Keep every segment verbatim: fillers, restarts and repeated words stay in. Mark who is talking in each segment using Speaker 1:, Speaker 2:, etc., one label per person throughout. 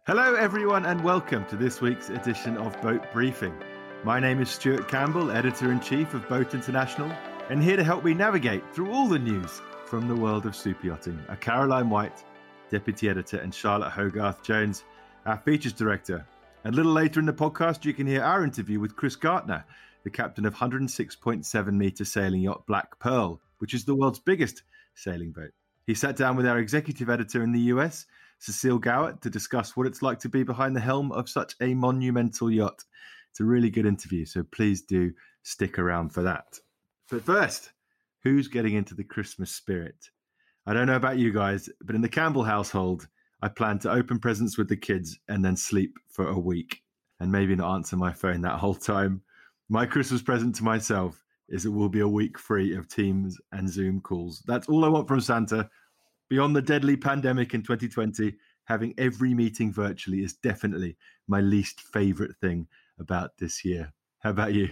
Speaker 1: Hello everyone and welcome to this week's edition of Boat Briefing. My name is Stuart Campbell, Editor-in-Chief of Boat International, and here to help me navigate through all the news from the world of superyachting are Caroline White, Deputy Editor, and Charlotte Hogarth-Jones, our Features Director. And a little later in the podcast you can hear our interview with Chris Gartner, the captain of one hundred six point seven metre sailing yacht Black Pearl, which is the world's biggest sailing boat. He sat down with our Executive Editor in the U S, Cecile Gowett, to discuss what it's like to be behind the helm of such a monumental yacht. It's a really good interview, so please do stick around for that. But first, who's getting into the Christmas spirit? I don't know about you guys, but in the Campbell household, I plan to open presents with the kids and then sleep for a week and maybe not answer my phone that whole time. My Christmas present to myself is it will be a week free of Teams and Zoom calls. That's all I want from Santa. Beyond the deadly pandemic in twenty twenty, having every meeting virtually is definitely my least favourite thing about this year. How about you?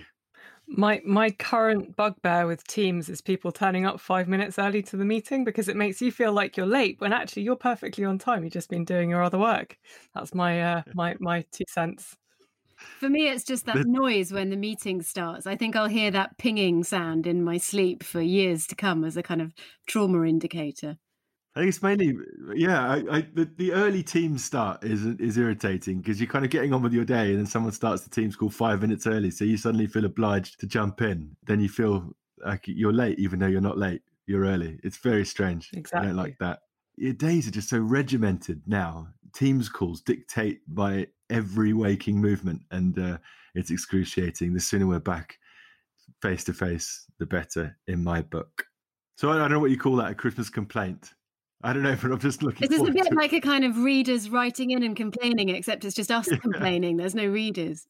Speaker 2: My my current bugbear with Teams is people turning up five minutes early to the meeting because it makes you feel like you're late when actually you're perfectly on time. You've just been doing your other work. That's my uh, my my two cents.
Speaker 3: For me, it's just that noise when the meeting starts. I think I'll hear that pinging sound in my sleep for years to come as a kind of trauma indicator.
Speaker 1: I think it's mainly, yeah, I, I, the, the early team start is is irritating because you're kind of getting on with your day and then someone starts the team call five minutes early. So you suddenly feel obliged to jump in. Then you feel like you're late, even though you're not late. You're early. It's very strange.
Speaker 2: Exactly.
Speaker 1: I don't like that. Your days are just so regimented now. Teams calls dictate by every waking movement and uh, it's excruciating. The sooner we're back face to face, the better in my book. So I, I don't know what you call that, a Christmas complaint. I don't know, but I'm just looking.
Speaker 3: It's a bit
Speaker 1: to...
Speaker 3: like a kind of readers writing in and complaining, except it's just us yeah. complaining. There's no readers.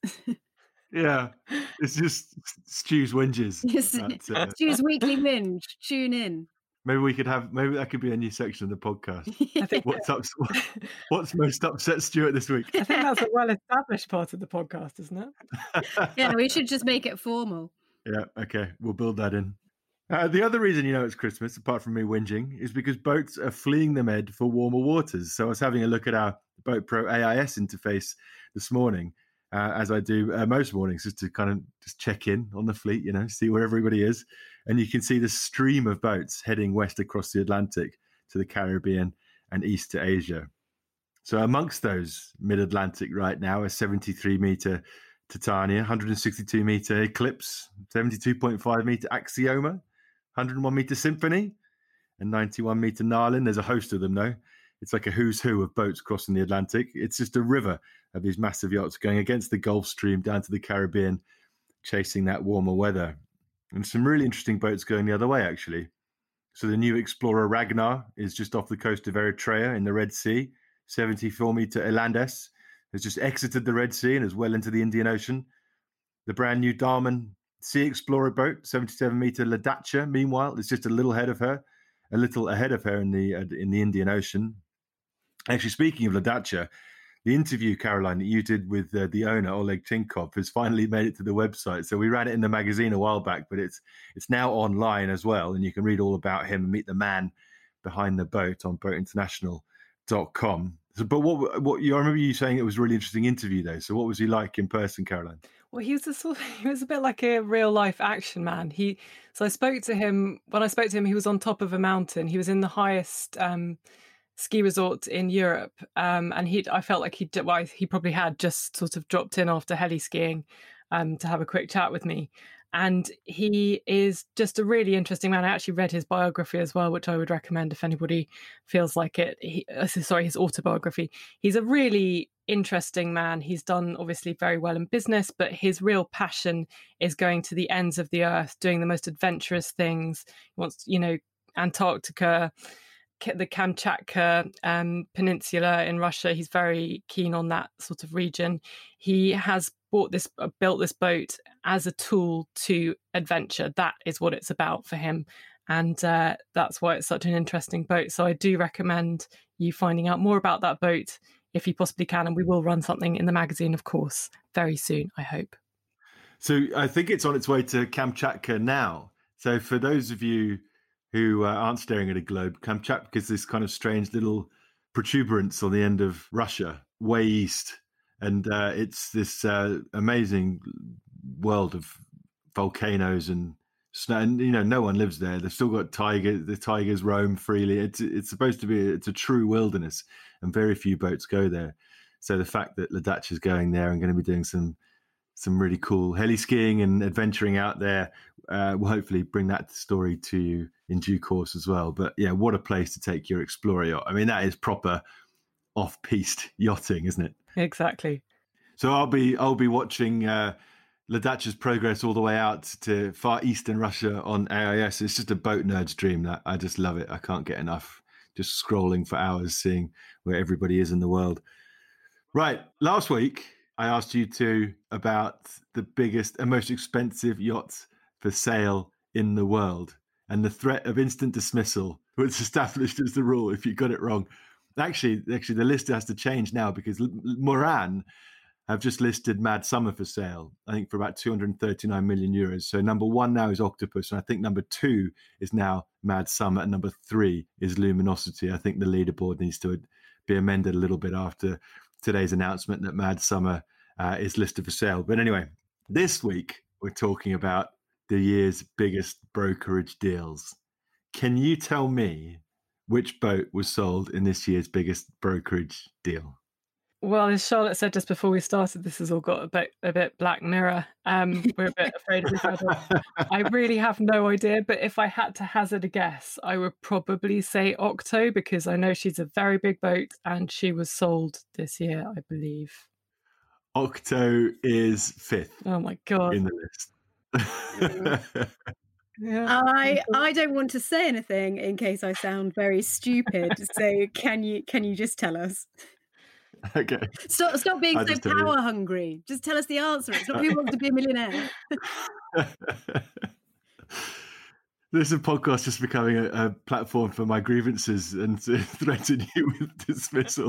Speaker 1: Yeah, it's just Stu's whinges.
Speaker 3: Yes. Uh, Stu's weekly whinge. Tune in.
Speaker 1: Maybe we could have. Maybe that could be a new section of the podcast. I think what's up? What's most upset Stuart this week?
Speaker 2: I think that's a well-established part of the podcast, isn't it?
Speaker 3: Yeah, we should just make it formal.
Speaker 1: Yeah. Okay, we'll build that in. Uh, the other reason you know it's Christmas, apart from me whinging, is because boats are fleeing the Med for warmer waters. So I was having a look at our Boat Pro A I S interface this morning, uh, as I do uh, most mornings, just to kind of just check in on the fleet, you know, see where everybody is. And you can see the stream of boats heading west across the Atlantic to the Caribbean and east to Asia. So amongst those mid-Atlantic right now, a seventy-three metre Titania, one hundred sixty-two metre Eclipse, seventy-two point five metre Axioma, one hundred one metre Symphony, and ninety-one metre Narlin. There's a host of them, though. It's like a who's who of boats crossing the Atlantic. It's just a river of these massive yachts going against the Gulf Stream down to the Caribbean, chasing that warmer weather. And some really interesting boats going the other way, actually. So the new Explorer Ragnar is just off the coast of Eritrea in the Red Sea. seventy-four metre Elandes has just exited the Red Sea and is well into the Indian Ocean. The brand new Daman Sea Explorer boat, seventy-seven metre Ladacha, meanwhile, is just a little ahead of her, a little ahead of her in the uh, in the Indian Ocean. Actually, speaking of Ladacha, the interview, Caroline, that you did with uh, the owner, Oleg Tinkov, has finally made it to the website. So we ran it in the magazine a while back, but it's it's now online as well, and you can read all about him and meet the man behind the boat on boat international dot com. So, but what what you I remember you saying it was a really interesting interview though. So what was he like in person, Caroline?
Speaker 2: Well, he was a sort of, he was a bit like a real life action man. He so I spoke to him when I spoke to him. He was on top of a mountain. He was in the highest um, ski resort in Europe, um, and he I felt like he well, he probably had just sort of dropped in after heli skiing um, to have a quick chat with me. And he is just a really interesting man. I actually read his biography as well, which I would recommend if anybody feels like it. He, uh, sorry, his autobiography. He's a really interesting man. He's done obviously very well in business, but his real passion is going to the ends of the earth, doing the most adventurous things. He wants, you know, Antarctica, the Kamchatka um, Peninsula in Russia. He's very keen on that sort of region. He has bought this, uh, built this boat as a tool to adventure. That is what it's about for him. And uh, that's why it's such an interesting boat. So I do recommend you finding out more about that boat if you possibly can. And we will run something in the magazine, of course, very soon, I hope.
Speaker 1: So I think it's on its way to Kamchatka now. So for those of you who uh, aren't staring at a globe, Kamchatka is this kind of strange little protuberance on the end of Russia, way east. And uh, it's this uh, amazing world of volcanoes and snow. And, you know, no one lives there. They've still got tigers. The tigers roam freely. It's it's supposed to be, it's a true wilderness, and very few boats go there. So the fact that Ladach is going there and going to be doing some some really cool heli skiing and adventuring out there uh, will hopefully bring that story to you in due course as well. But yeah, what a place to take your Explorer yacht. I mean, that is proper off-piste yachting, isn't it?
Speaker 2: Exactly.
Speaker 1: So I'll be I'll be watching uh, Ladach's progress all the way out to far eastern Russia on A I S. It's just a boat nerd's dream. That I just love it. I can't get enough. Just scrolling for hours, seeing where everybody is in the world. Right. Last week, I asked you two about the biggest and most expensive yachts for sale in the world, and the threat of instant dismissal was established as the rule if you got it wrong. Actually, actually, the list has to change now because Moran have just listed Mad Summer for sale, I think for about two hundred thirty-nine million euros. So number one now is Octopus, and I think number two is now Mad Summer, and number three is Luminosity. I think the leaderboard needs to be amended a little bit after today's announcement that Mad Summer uh, is listed for sale. But anyway, this week we're talking about the year's biggest brokerage deals. Can you tell me which boat was sold in this year's biggest brokerage deal?
Speaker 2: Well, as Charlotte said just before we started, this has all got a bit a bit Black Mirror. Um, we're a bit afraid of each other. I really have no idea, but if I had to hazard a guess, I would probably say Octo, because I know she's a very big boat and she was sold this year, I believe.
Speaker 1: Octo is fifth.
Speaker 2: Oh my God.
Speaker 1: In the list.
Speaker 3: Yeah. I I don't want to say anything in case I sound very stupid. So can you can you just tell us?
Speaker 1: Okay.
Speaker 3: Stop stop being I'll so power hungry. Just tell us the answer. It's not who wants to be a millionaire.
Speaker 1: This is a podcast just becoming a, a platform for my grievances and to threaten you with dismissal.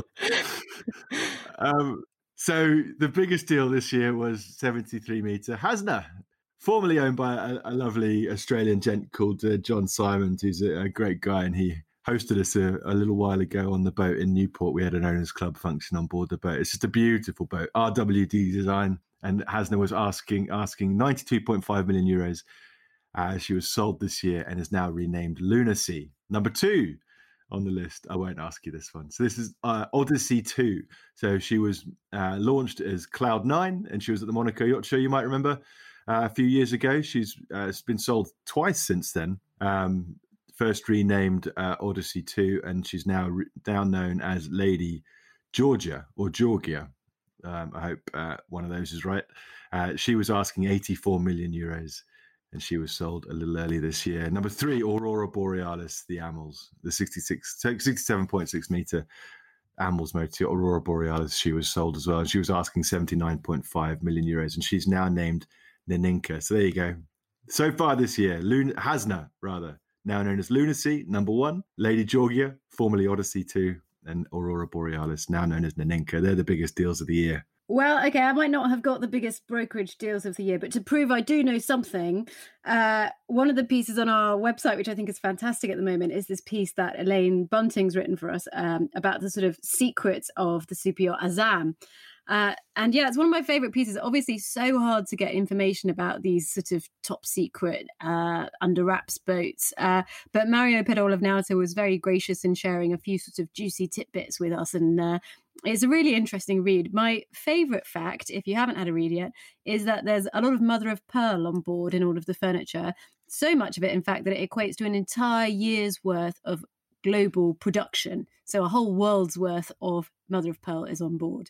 Speaker 1: um, so the biggest deal this year was seventy-three meter Hasna, formerly owned by a, a lovely Australian gent called uh, John Simons, who's a, a great guy, and he hosted us a, a little while ago on the boat in Newport. We had an owners club function on board the boat. It's just a beautiful boat, R W D design, and Hasna was asking asking ninety-two point five million euros. Uh, she was sold this year and is now renamed Lunacy. Number two on the list, I won't ask you this one. So this is uh, Odyssey two. So she was uh, launched as Cloud nine, and she was at the Monaco Yacht Show, you might remember, uh, a few years ago. She's uh, been sold twice since then. Um, first renamed uh, Odyssey two, and she's now re- now known as Lady Georgia or Georgia. Um, I hope uh, one of those is right. Uh, she was asking eighty-four million euros, and she was sold a little early this year. Number three, Aurora Borealis, the Amels, the sixty-six, sixty-seven point six meter Amels motor, Aurora Borealis. She was sold as well, and she was asking seventy-nine point five million euros, and she's now named Neninka. So there you go. So far this year, Lun- Hasna, rather, now known as Lunacy, number one, Lady Georgia, formerly Odyssey two, and Aurora Borealis, now known as Neninka. They're the biggest deals of the year.
Speaker 3: Well, okay, I might not have got the biggest brokerage deals of the year, but to prove I do know something, uh, one of the pieces on our website, which I think is fantastic at the moment, is this piece that Elaine Bunting's written for us um, about the sort of secrets of the super yacht Azam. Uh, and yeah, it's one of my favorite pieces. Obviously, so hard to get information about these sort of top secret uh, under wraps boats. Uh, but Mario Pedol of Nauta was very gracious in sharing a few sort of juicy tidbits with us. And uh, it's a really interesting read. My favorite fact, if you haven't had a read yet, is that there's a lot of mother of pearl on board in all of the furniture. So much of it, in fact, that it equates to an entire year's worth of global production. So a whole world's worth of mother of pearl is on board.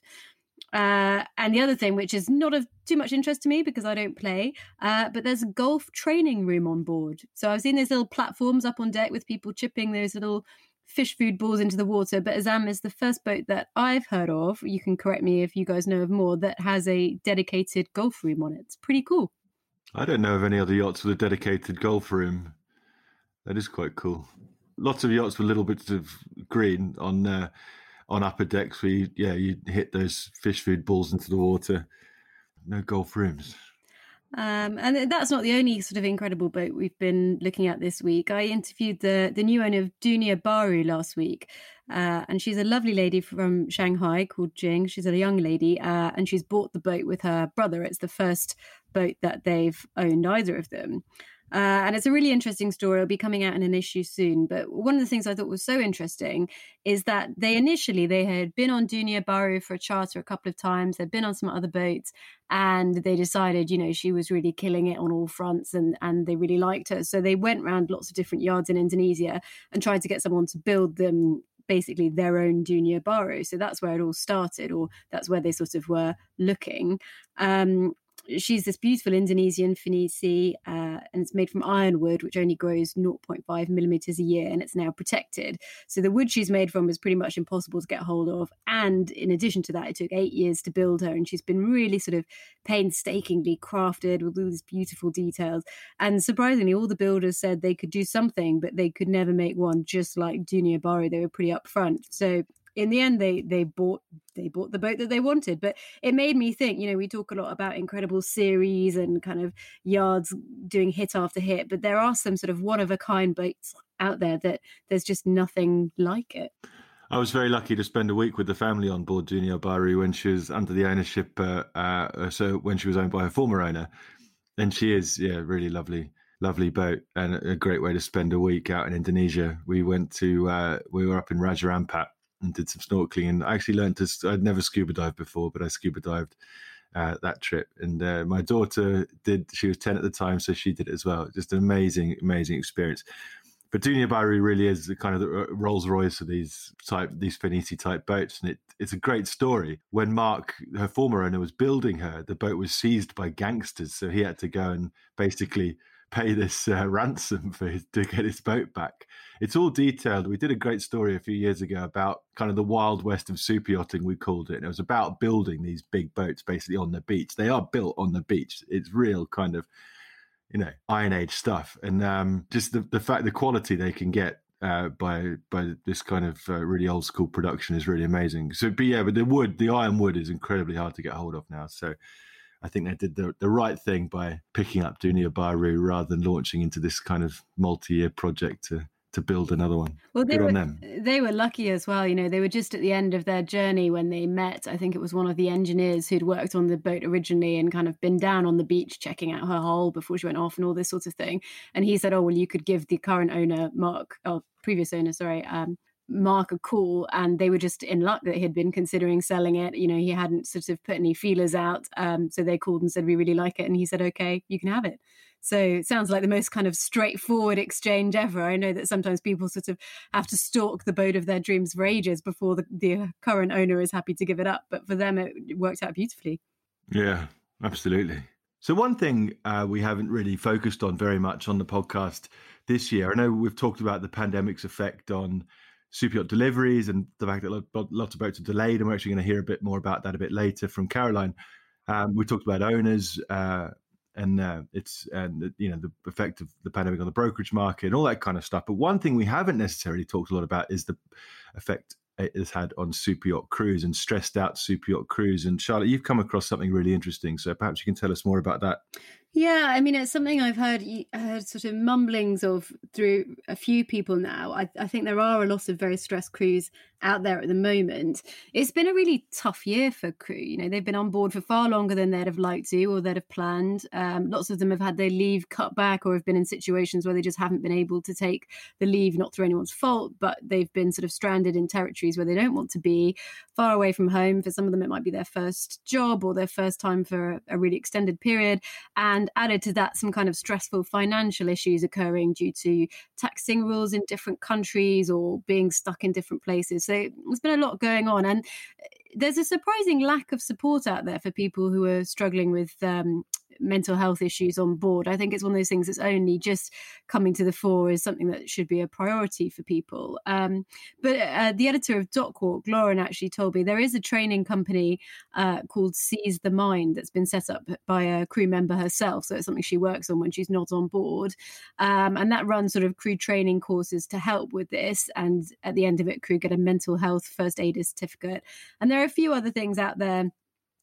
Speaker 3: Uh, and the other thing, which is not of too much interest to me because I don't play, uh, but there's a golf training room on board. So I've seen these little platforms up on deck with people chipping those little fish food balls into the water. But Azam is the first boat that I've heard of, you can correct me if you guys know of more, that has a dedicated golf room on it. It's pretty cool.
Speaker 1: I don't know of any other yachts with a dedicated golf room. That is quite cool. Lots of yachts with little bits of green on uh, on upper decks where you, yeah, you hit those fish food balls into the water. No golf rooms.
Speaker 3: Um, and that's not the only sort of incredible boat we've been looking at this week. I interviewed the, the new owner of Dunia Baru last week, uh, and she's a lovely lady from Shanghai called Jing. She's a young lady, uh, and she's bought the boat with her brother. It's the first boat that they've owned, either of them. Uh, and it's a really interesting story. It'll be coming out in an issue soon. But one of the things I thought was so interesting is that they initially, they had been on Dunia Baru for a charter a couple of times. They'd been on some other boats, and they decided, you know, she was really killing it on all fronts, and, and they really liked her. So they went around lots of different yards in Indonesia and tried to get someone to build them basically their own Dunia Baru. So that's where it all started, or that's where they sort of were looking. Um, She's this beautiful Indonesian Finisi, uh, and it's made from ironwood, which only grows zero point five millimeters a year, and it's now protected. So the wood she's made from is pretty much impossible to get hold of. And in addition to that, it took eight years to build her, and she's been really sort of painstakingly crafted with all these beautiful details. And surprisingly, all the builders said they could do something, but they could never make one just like Dunia Baru. They were pretty upfront. So in the end, they they bought they bought the boat that they wanted. But it made me think, you know, we talk a lot about incredible series and kind of yards doing hit after hit, but there are some sort of one-of-a-kind boats out there that there's just nothing like it.
Speaker 1: I was very lucky to spend a week with the family on board Dunia Baru when she was under the ownership, uh, uh, so when she was owned by her former owner. And she is, yeah, really lovely. Lovely boat, and a great way to spend a week out in Indonesia. We went to, uh, we were up in Raja Ampat and did some snorkeling, and I actually learned to, I'd never scuba dived before, but I scuba dived uh, that trip. And uh, my daughter did, she was ten at the time, so she did it as well. Just an amazing, amazing experience. But Dunia Baru really is the kind of the Rolls Royce of these type, these Finisi type boats. And it, it's a great story. When Mark, her former owner, was building her, the boat was seized by gangsters. So he had to go and basically pay this uh, ransom for his, to get his boat back. It's all detailed. We did a great story a few years ago about kind of the wild west of super yachting, we called it. And it was about building these big boats basically on the beach. They are built on the beach. It's real kind of, you know, Iron Age stuff. And um, just the, the fact, the quality they can get uh, by by this kind of uh, really old school production is really amazing. So, but yeah, but the wood, the iron wood is incredibly hard to get hold of now. So I think they did the, the right thing by picking up Dunia Baru rather than launching into this kind of multi-year project to to build another one.
Speaker 3: Well, they
Speaker 1: Good
Speaker 3: were,
Speaker 1: on them.
Speaker 3: They were lucky as well. You know, they were just at the end of their journey when they met. I think it was one of the engineers who'd worked on the boat originally and kind of been down on the beach checking out her hull before she went off and all this sort of thing. And he said, oh, well, you could give the current owner, Mark, oh, previous owner, sorry, um, Mark a call, and they were just in luck that he had been considering selling it. You know, he hadn't sort of put any feelers out. Um, so they called and said, we really like it. And he said, okay, you can have it. So it sounds like the most kind of straightforward exchange ever. I know that sometimes people sort of have to stalk the boat of their dreams for ages before the, the current owner is happy to give it up. But for them, it worked out beautifully.
Speaker 1: Yeah, absolutely. So one thing uh, we haven't really focused on very much on the podcast this year, I know we've talked about the pandemic's effect on super yacht deliveries and the fact that lots of boats are delayed, and we're actually going to hear a bit more about that a bit later from Caroline. Um, we talked about owners uh, and uh, it's and you know the effect of the pandemic on the brokerage market and all that kind of stuff. But one thing we haven't necessarily talked a lot about is the effect it has had on super yacht crews and stressed out super yacht crews. And Charlotte, you've come across something really interesting, so perhaps you can tell us more about that.
Speaker 3: Yeah, I mean, it's something I've heard heard sort of mumblings of through a few people now. I, I think there are a lot of very stressed crews out there at the moment. It's been a really tough year for crew. You know, they've been on board for far longer than they'd have liked to or they'd have planned. Um, lots of them have had their leave cut back or have been in situations where they just haven't been able to take the leave, not through anyone's fault, but they've been sort of stranded in territories where they don't want to be, far away from home. For some of them, it might be their first job or their first time for a really extended period. And added to that, some kind of stressful financial issues occurring due to taxing rules in different countries or being stuck in different places. So there's been a lot going on. And there's a surprising lack of support out there for people who are struggling with um, mental health issues on board. I think it's one of those things that's only just coming to the fore as something that should be a priority for people. Um, but uh, the editor of Dockwalk, Lauren, actually told me there is a training company uh, called Seize the Mind that's been set up by a crew member herself. So it's something she works on when she's not on board. Um, and that runs sort of crew training courses to help with this. And at the end of it, crew get a mental health first aider certificate. And there are a few other things out there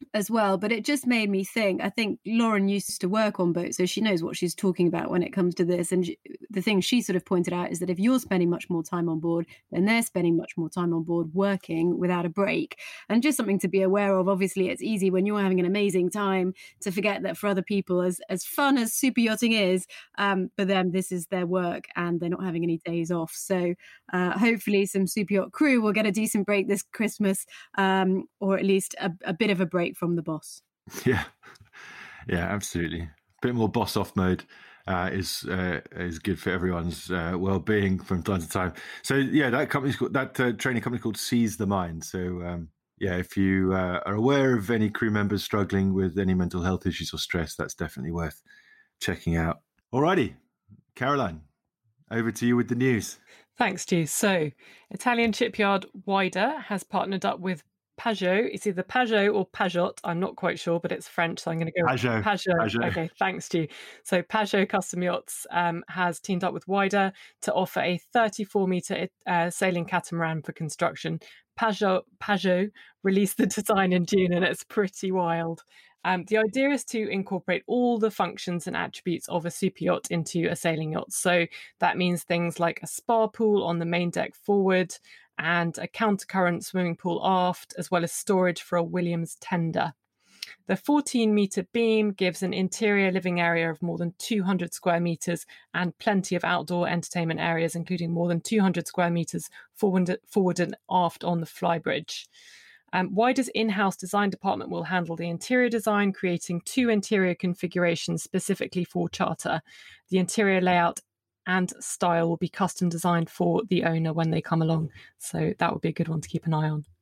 Speaker 3: as well. But it just made me think, I think Lauren used to work on boats, so she knows what she's talking about when it comes to this. And the thing she sort of pointed out is that if you're spending much more time on board, then they're spending much more time on board working without a break. And just something to be aware of. Obviously, it's easy when you're having an amazing time to forget that for other people, as, as fun as super yachting is, um, for them, this is their work and they're not having any days off. So uh, hopefully some super yacht crew will get a decent break this Christmas, um, or at least a, a bit of a break from the boss.
Speaker 1: Yeah, yeah, absolutely. A bit more boss off mode uh, is uh, is good for everyone's uh, well-being from time to time. So yeah, that company's called, that uh, training company called Seize the Mind. So um, yeah, if you uh, are aware of any crew members struggling with any mental health issues or stress, that's definitely worth checking out. Alrighty, Caroline, over to you with the news.
Speaker 2: Thanks, Stu. So, Italian shipyard Wider has partnered up with Pajot. It's either Pajot or Pajot. I'm not quite sure, but it's French, so I'm going to go
Speaker 1: Pajot.
Speaker 2: with Pajot.
Speaker 1: Pajot.
Speaker 2: Okay, thanks, Stu. So, Pajot Custom Yachts um, has teamed up with Wider to offer a thirty-four metre uh, sailing catamaran for construction. Pajot, Pajot released the design in June, and it's pretty wild. Um, the idea is to incorporate all the functions and attributes of a super yacht into a sailing yacht. So that means things like a spa pool on the main deck forward and a countercurrent swimming pool aft, as well as storage for a Williams tender. The fourteen metre beam gives an interior living area of more than two hundred square metres and plenty of outdoor entertainment areas, including more than two hundred square metres forward, forward and aft on the flybridge. Um, Wider's in-house design department will handle the interior design, creating two interior configurations specifically for charter. The interior layout and style will be custom designed for the owner when they come along. So that would be a good one to keep an eye on.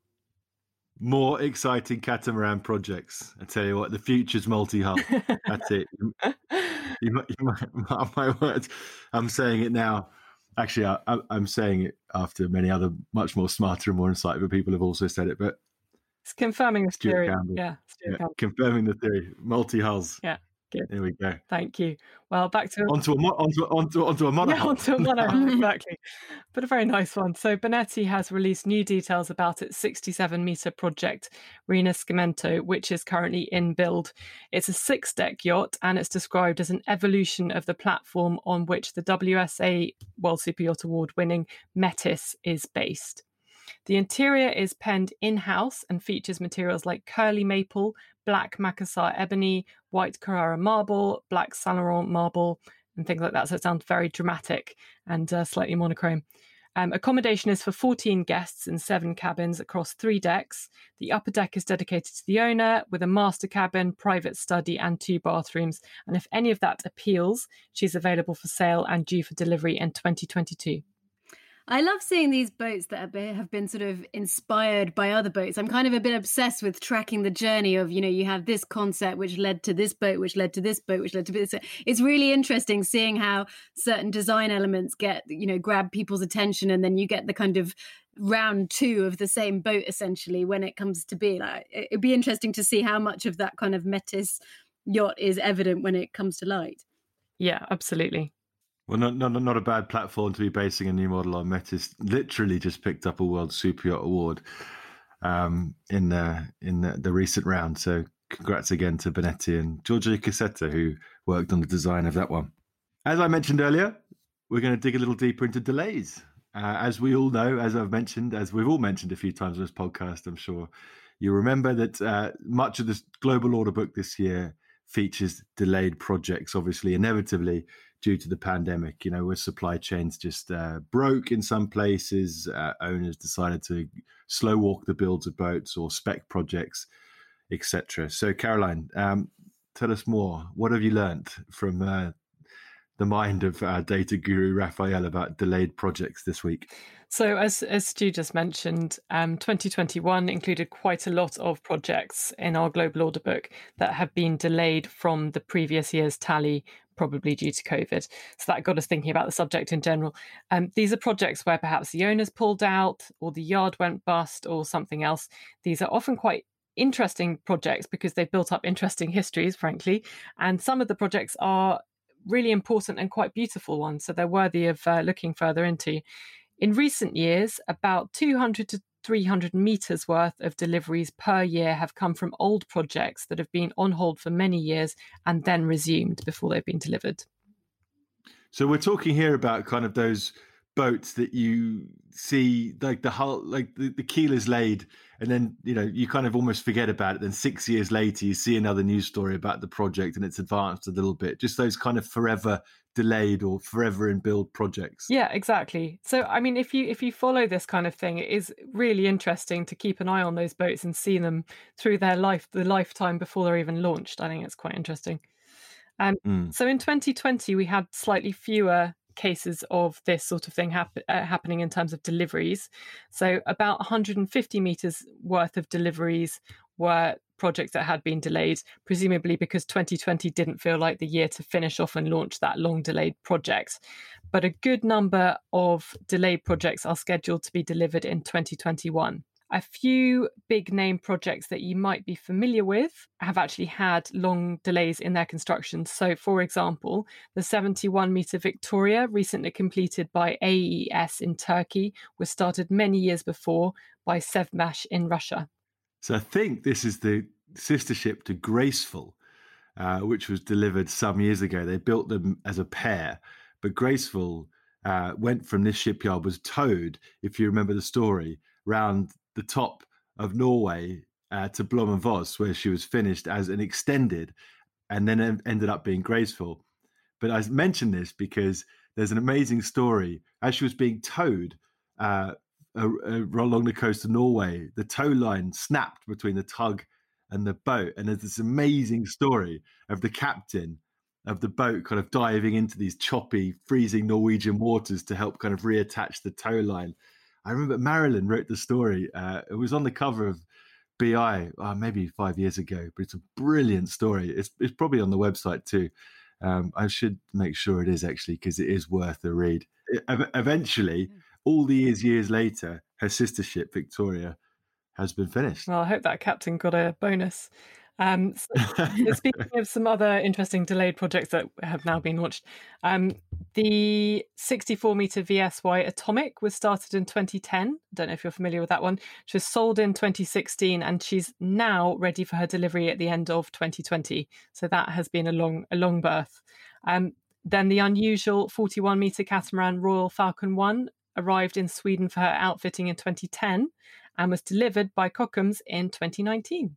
Speaker 1: More exciting catamaran projects. I tell you what, the future's multi-hull. That's it. You, you, you might, mark my words. I'm saying it now. Actually, I, I'm saying it after many other much more smarter and more insightful people have also said it. But
Speaker 2: it's confirming the
Speaker 1: Stuart
Speaker 2: theory.
Speaker 1: Campbell.
Speaker 2: Yeah, Stuart
Speaker 1: yeah
Speaker 2: Campbell.
Speaker 1: Confirming the theory. Multi-hulls.
Speaker 2: Yeah. Good.
Speaker 1: There we go.
Speaker 2: Thank you. Well, back to
Speaker 1: onto a mo- onto onto onto a monohull.
Speaker 2: Yeah, onto a monohull, exactly. But a very nice one. So Bonetti has released new details about its sixty-seven metre project, Rinascimento, which is currently in build. It's a six-deck yacht, and it's described as an evolution of the platform on which the W S A World Super Yacht Award-winning Metis is based. The interior is penned in-house and features materials like curly maple, black Makassar ebony, white Carrara marble, black Saint Laurent marble, and things like that. So it sounds very dramatic and uh, slightly monochrome. Um, accommodation is for fourteen guests in seven cabins across three decks. The upper deck is dedicated to the owner with a master cabin, private study, and two bathrooms. And if any of that appeals, she's available for sale and due for delivery in twenty twenty-two.
Speaker 3: I love seeing these boats that have been sort of inspired by other boats. I'm kind of a bit obsessed with tracking the journey of, you know, you have this concept which led to this boat, which led to this boat, which led to this. It's really interesting seeing how certain design elements get, you know, grab people's attention, and then you get the kind of round two of the same boat essentially when it comes to be like, it'd be interesting to see how much of that kind of Metis yacht is evident when it comes to light.
Speaker 2: Yeah, absolutely.
Speaker 1: Well, not, not not a bad platform to be basing a new model on. Metis literally just picked up a World Super Yacht Award um, in the, in the, the recent round. So congrats again to Bonetti and Giorgio Cassetta, who worked on the design of that one. As I mentioned earlier, we're going to dig a little deeper into delays. Uh, as we all know, as I've mentioned, as we've all mentioned a few times on this podcast, I'm sure you remember that uh, much of this global order book this year features delayed projects, obviously, inevitably, due to the pandemic, you know, where supply chains just uh, broke in some places, uh, owners decided to slow walk the builds of boats or spec projects, et cetera. So, Caroline, um, tell us more. What have you learnt from uh, the mind of our data guru Raphael about delayed projects this week?
Speaker 2: So as, as Stu just mentioned, um, twenty twenty-one included quite a lot of projects in our global order book that have been delayed from the previous year's tally, probably due to COVID. So that got us thinking about the subject in general. Um, these are projects where perhaps the owners pulled out or the yard went bust or something else. These are often quite interesting projects because they've built up interesting histories, frankly. And some of the projects are really important and quite beautiful ones, so they're worthy of uh, looking further into. In recent years, about two hundred to three hundred meters worth of deliveries per year have come from old projects that have been on hold for many years and then resumed before they've been delivered.
Speaker 1: So we're talking here about kind of those boats that you see, like the hull, like the, the keel is laid, and then, you know, you kind of almost forget about it. Then six years later, you see another news story about the project and it's advanced a little bit. Just those kind of forever delayed or forever in build projects.
Speaker 2: Yeah, exactly. So, I mean, if you if you follow this kind of thing, it is really interesting to keep an eye on those boats and see them through their life, the lifetime before they're even launched. I think it's quite interesting. Um, mm. So in twenty twenty, we had slightly fewer cases of this sort of thing hap- uh, happening in terms of deliveries. So about one hundred fifty meters worth of deliveries were projects that had been delayed, presumably because twenty twenty didn't feel like the year to finish off and launch that long delayed project. But a good number of delayed projects are scheduled to be delivered in twenty twenty-one. A few big name projects that you might be familiar with have actually had long delays in their construction. So, for example, the seventy-one meter Victoria, recently completed by A E S in Turkey, was started many years before by Sevmash in Russia.
Speaker 1: So I think this is the sister ship to Graceful, uh, which was delivered some years ago. They built them as a pair, but Graceful uh, went from this shipyard, was towed, if you remember the story, round the top of Norway uh, to Blom and Voss, where she was finished as an extended, and then ended up being Graceful. But I mention this because there's an amazing story. As she was being towed uh, along the coast of Norway, the tow line snapped between the tug and the boat, and there's this amazing story of the captain of the boat kind of diving into these choppy, freezing Norwegian waters to help kind of reattach the tow line. I remember Marilyn wrote the story. Uh, it was on the cover of B I, oh, maybe five years ago, but it's a brilliant story. It's it's probably on the website too. Um, I should make sure it is actually, because it is worth a read. It, eventually, all these years later, her sister ship, Victoria, has been finished.
Speaker 2: Well, I hope that captain got a bonus. Um, so speaking of some other interesting delayed projects that have now been launched, um, the sixty-four meter V S Y Atomic was started in twenty ten. I don't know if you're familiar with that one. She was sold in twenty sixteen, and she's now ready for her delivery at the end of twenty twenty. So that has been a long, a long berth. Um, then the unusual forty-one meter catamaran Royal Falcon one arrived in Sweden for her outfitting in twenty ten and was delivered by Kockums in twenty nineteen.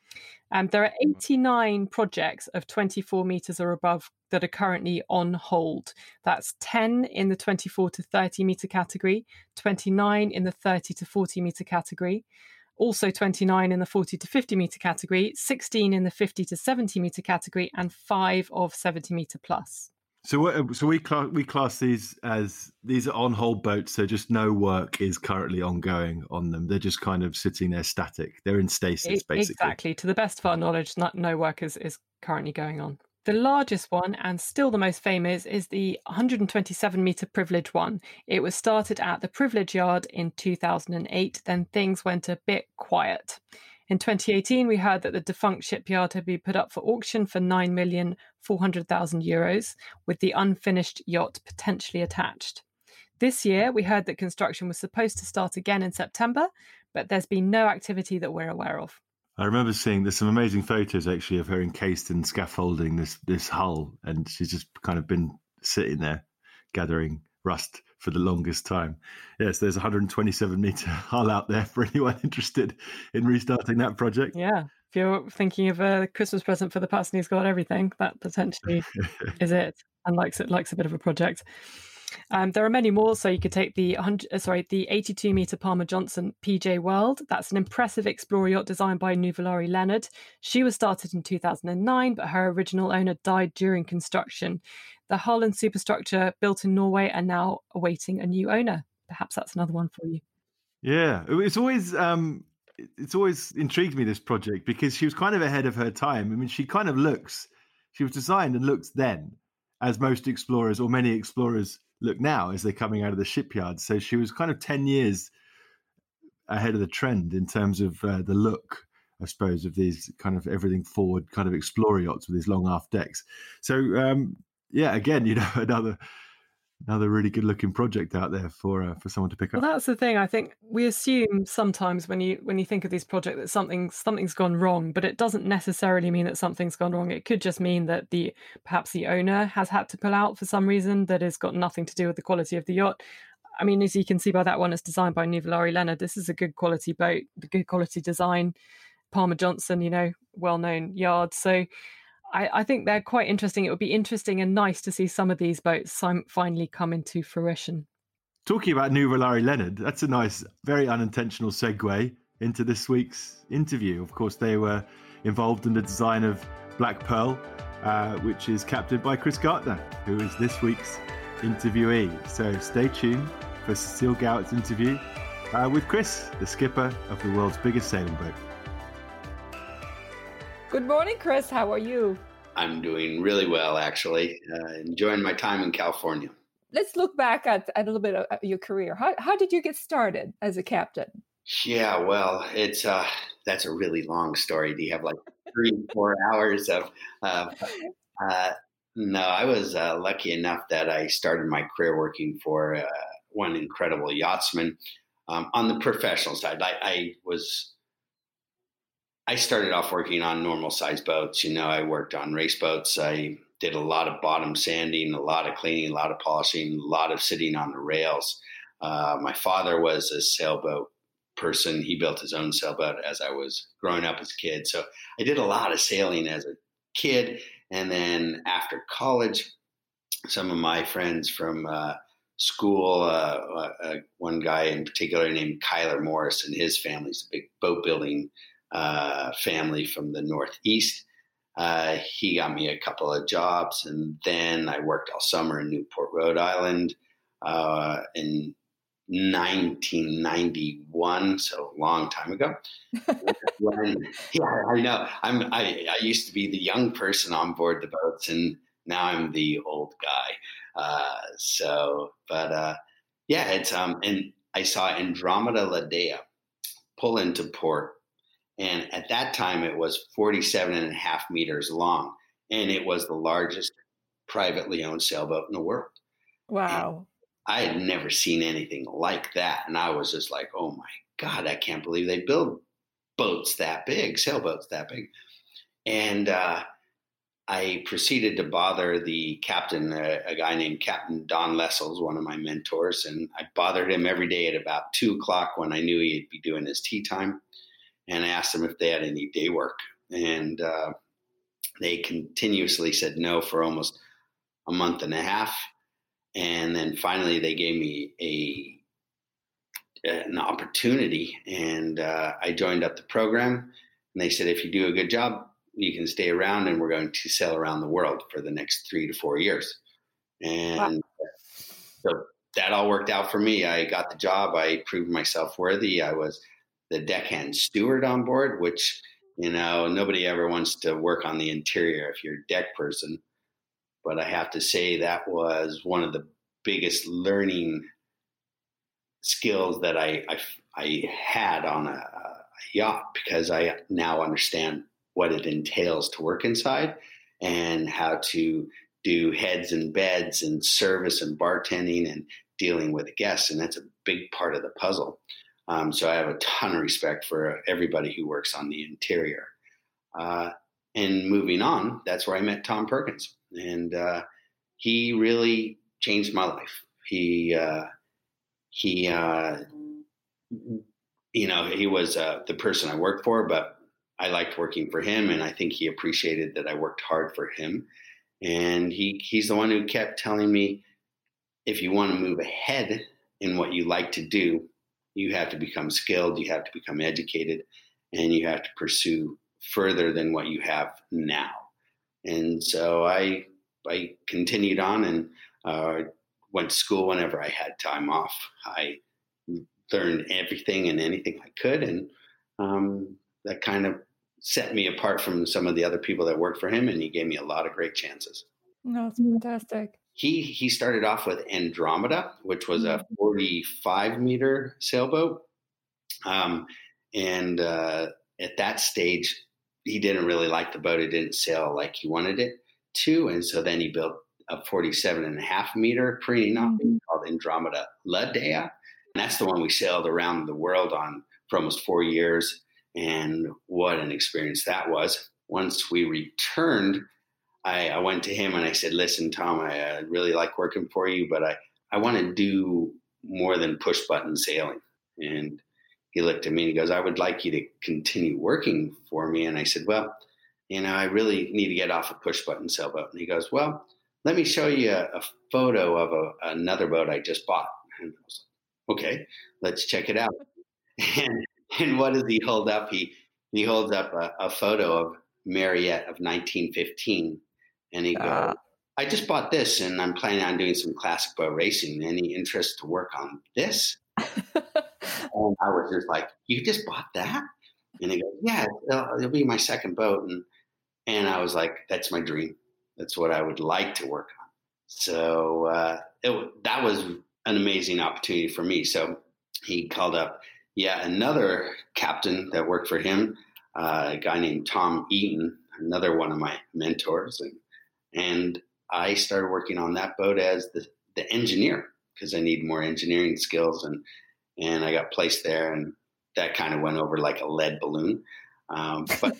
Speaker 2: Um, there are eighty-nine projects of twenty-four meters or above that are currently on hold. That's ten in the twenty-four to thirty meter category, twenty-nine in the thirty to forty meter category, also twenty-nine in the forty to fifty meter category, sixteen in the fifty to seventy meter category, and five of seventy meter plus.
Speaker 1: So, what, so we class we class these as these are on hold boats. So just no work is currently ongoing on them. They're just kind of sitting there static. They're in stasis, basically.
Speaker 2: Exactly. To the best of our knowledge, not, no work is, is currently going on. The largest one, and still the most famous, is the one hundred twenty-seven meter Privilege one. It was started at the Privilege Yard in two thousand eight. Then things went a bit quiet. In twenty eighteen, we heard that the defunct shipyard had been put up for auction for nine million four hundred thousand euros, with the unfinished yacht potentially attached. This year, we heard that construction was supposed to start again in September, but there's been no activity that we're aware of.
Speaker 1: I remember seeing there's some amazing photos actually of her encased in scaffolding this this hull, and she's just kind of been sitting there gathering rust for the longest time. Yes, there's a one hundred twenty-seven meter hull out there for anyone interested in restarting that project.
Speaker 2: Yeah, if you're thinking of a Christmas present for the person who's got everything, that potentially is it, and likes it likes a bit of a project. Um, there are many more, so you could take the one hundred, sorry, the eighty-two meter Palmer Johnson P J World. That's an impressive explorer yacht designed by Nuvolari Leonard. She was started in two thousand nine, but her original owner died during construction. The hull and superstructure built in Norway are now awaiting a new owner. Perhaps that's another one for you.
Speaker 1: Yeah, it's always um, it's always intrigued me, this project, because she was kind of ahead of her time. I mean, she kind of looks, she was designed and looks then, as most explorers or many explorers look now as they're coming out of the shipyard. So she was kind of ten years ahead of the trend in terms of uh, the look, I suppose, of these kind of everything forward kind of explorer yachts with these long aft decks. So um, yeah, again, you know, another Another really good looking project out there for uh, for someone to pick up.
Speaker 2: Well, that's the thing. I think we assume sometimes when you when you think of these projects that something something's gone wrong, but it doesn't necessarily mean that something's gone wrong. It could just mean that the perhaps the owner has had to pull out for some reason that has got nothing to do with the quality of the yacht. I mean, as you can see by that one, it's designed by Nuvolari Leonard. This is a good quality boat, the good quality design. Palmer Johnson, you know, well-known yard. So I, I think they're quite interesting. It would be interesting and nice to see some of these boats finally come into fruition.
Speaker 1: Talking about Nuvolari Leonard, that's a nice, very unintentional segue into this week's interview. Of course, they were involved in the design of Black Pearl, uh, which is captained by Chris Gartner, who is this week's interviewee. So stay tuned for Cecile Gowett's interview uh, with Chris, the skipper of the world's biggest sailing boat.
Speaker 4: Good morning, Chris. How are you?
Speaker 5: I'm doing really well, actually. Uh, enjoying my time in California.
Speaker 4: Let's look back at, at a little bit of your career. How how did you get started as a captain?
Speaker 5: Yeah, well, it's uh, that's a really long story. Do you have like three, four hours of? Uh, uh, no, I was uh, lucky enough that I started my career working for uh, one incredible yachtsman um, on the professional side. I, I was. I started off working on normal size boats. You know, I worked on race boats. I did a lot of bottom sanding, a lot of cleaning, a lot of polishing, a lot of sitting on the rails. Uh, my father was a sailboat person. He built his own sailboat as I was growing up as a kid. So I did a lot of sailing as a kid. And then after college, some of my friends from uh, school, uh, uh, one guy in particular named Kyler Morris and his family's a big boat building Uh, family from the Northeast. Uh, he got me a couple of jobs, and then I worked all summer in Newport, Rhode Island uh, in nineteen ninety-one, so a long time ago. when, yeah, I know. I'm. I, I used to be the young person on board the boats, and now I'm the old guy. Uh, so, but uh, yeah, it's um, and I saw Andromeda Ladea pull into port. And at that time, it was forty-seven and a half meters long, and it was the largest privately owned sailboat in the world.
Speaker 4: Wow.
Speaker 5: And I had never seen anything like that. And I was just like, oh, my God, I can't believe they build boats that big, sailboats that big. And uh, I proceeded to bother the captain, a, a guy named Captain Don Lessels, one of my mentors. And I bothered him every day at about two o'clock when I knew he'd be doing his tea time. And I asked them if they had any day work. And uh, they continuously said no for almost a month and a half. And then finally they gave me a an opportunity. And uh, I joined up the program. And they said, if you do a good job, you can stay around, and we're going to sail around the world for the next three to four years. And wow. So that all worked out for me. I got the job. I proved myself worthy. I was the deckhand steward on board, which, you know, nobody ever wants to work on the interior if you're a deck person. But I have to say that was one of the biggest learning skills that I I, I had on a, a yacht, because I now understand what it entails to work inside and how to do heads and beds and service and bartending and dealing with the guests. And that's a big part of the puzzle. Um, so I have a ton of respect for everybody who works on the interior. Uh, and moving on, that's where I met Tom Perkins. And uh, he really changed my life. He, uh, he, uh, you know, he was uh, the person I worked for, but I liked working for him. And I think he appreciated that I worked hard for him. And he, he's the one who kept telling me, if you want to move ahead in what you like to do, you have to become skilled, you have to become educated, and you have to pursue further than what you have now. And so I I continued on and uh, went to school whenever I had time off. I learned everything and anything I could, and um, that kind of set me apart from some of the other people that worked for him, and he gave me a lot of great chances.
Speaker 4: No, it's fantastic.
Speaker 5: He he started off with Andromeda, which was a forty-five meter sailboat. Um, and uh, at that stage, he didn't really like the boat. It didn't sail like he wanted it to. And so then he built a forty-seven and a half meter Perini Navy mm-hmm. called Andromeda La Dea. And that's the one we sailed around the world on for almost four years. And what an experience that was. Once we returned, I, I went to him and I said, listen, Tom, I uh, really like working for you, but I, I want to do more than push button sailing. And he looked at me and he goes, I would like you to continue working for me. And I said, well, you know, I really need to get off a push button sailboat. And he goes, well, let me show you a, a photo of a, another boat I just bought. And I was like, okay, let's check it out. And, and what does he hold up? He, he holds up a, a photo of Mariette of nineteen fifteen. And he goes, uh. I just bought this and I'm planning on doing some classic boat racing. Any interest to work on this? And I was just like, you just bought that? And he goes, yeah, it'll, it'll be my second boat. And and I was like, that's my dream. That's what I would like to work on. So uh, it, that was an amazing opportunity for me. So he called up, yeah, another captain that worked for him, uh, a guy named Tom Eaton, another one of my mentors. And, and I started working on that boat as the, the engineer because I need more engineering skills. And, and I got placed there, and that kind of went over like a lead balloon. Um, but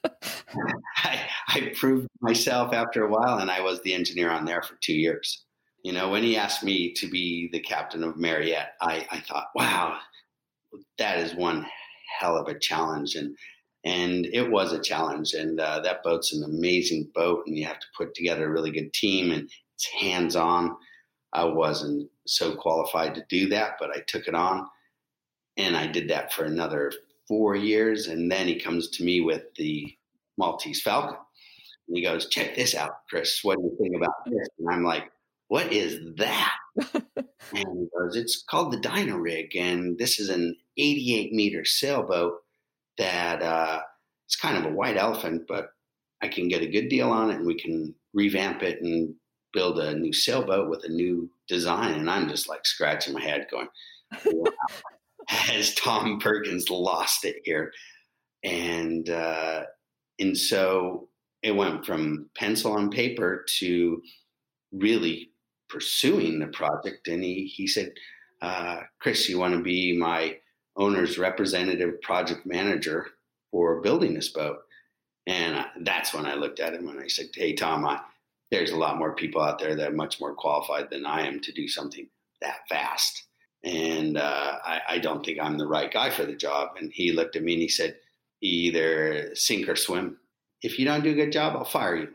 Speaker 5: I, I proved myself after a while, and I was the engineer on there for two years. You know, when he asked me to be the captain of Mariette, I, I thought, wow, that is one hell of a challenge. And and it was a challenge. And uh, that boat's an amazing boat, and you have to put together a really good team, and it's hands-on. I wasn't so qualified to do that, but I took it on, and I did that for another four years. And then he comes to me with the Maltese Falcon, and he goes, check this out, Chris. What do you think about this? And I'm like, what is that? And he goes, it's called the Dyna Rig, and this is an eighty-eight meter sailboat that uh, it's kind of a white elephant, but I can get a good deal on it, and we can revamp it and build a new sailboat with a new design. And I'm just like scratching my head going, wow, has Tom Perkins lost it here? And, uh, and so it went from pencil on paper to really pursuing the project. And he, he said, uh, Chris, you want to be my owner's representative project manager for building this boat? And that's when I looked at him and I said, hey, Tom, I, there's a lot more people out there that are much more qualified than I am to do something that fast. And uh, I, I don't think I'm the right guy for the job. And he looked at me and he said, either sink or swim. If you don't do a good job, I'll fire you.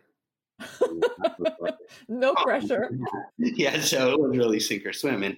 Speaker 4: No pressure.
Speaker 5: Yeah, so it was really sink or swim. And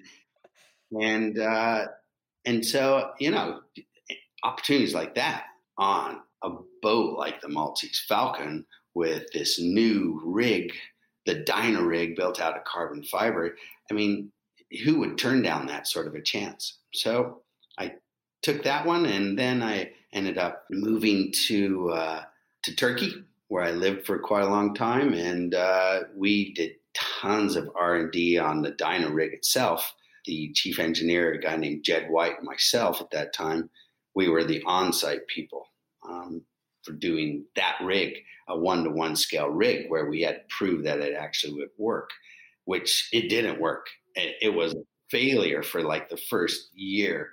Speaker 5: and uh, and so, you know, opportunities like that on a boat like the Maltese Falcon with this new rig, the Dyna Rig built out of carbon fiber. I mean, who would turn down that sort of a chance? So I took that one, and then I ended up moving to uh, to Turkey, where I lived for quite a long time, and uh, we did tons of R and D on the Dyna Rig itself. The chief engineer, a guy named Jed White, and myself at that time, we were the on-site people um, for doing that rig, a one-to-one scale rig, where we had to prove that it actually would work, which it didn't work. It, it was a failure for like the first year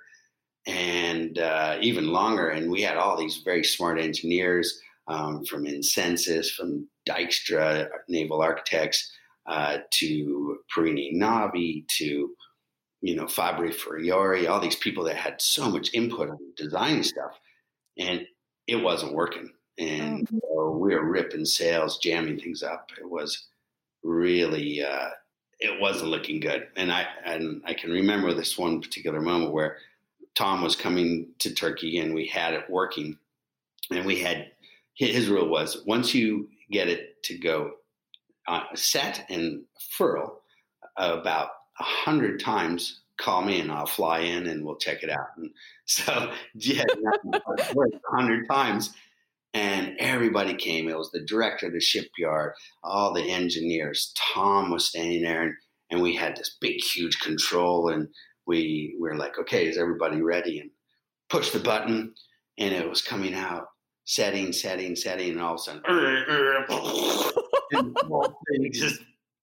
Speaker 5: and uh, even longer. And we had all these very smart engineers um, from Insensus, from Dykstra, Naval Architects, uh, to Perini Navi, to, you know, Fabri Fiori, all these people that had so much input on design stuff. And it wasn't working. And mm-hmm. so we were ripping sails, jamming things up. It was really, uh, it wasn't looking good. And I, and I can remember this one particular moment where Tom was coming to Turkey and we had it working, and we had, his rule was once you get it to go uh, set and furl about a hundred times, call me and I'll fly in and we'll check it out. And so yeah, a hundred times. And everybody came. It was the director of the shipyard, all the engineers. Tom was standing there, and, and we had this big, huge control. And we, we were like, okay, is everybody ready? And push the button, and it was coming out, setting, setting, setting, and all of a sudden, and the whole thing just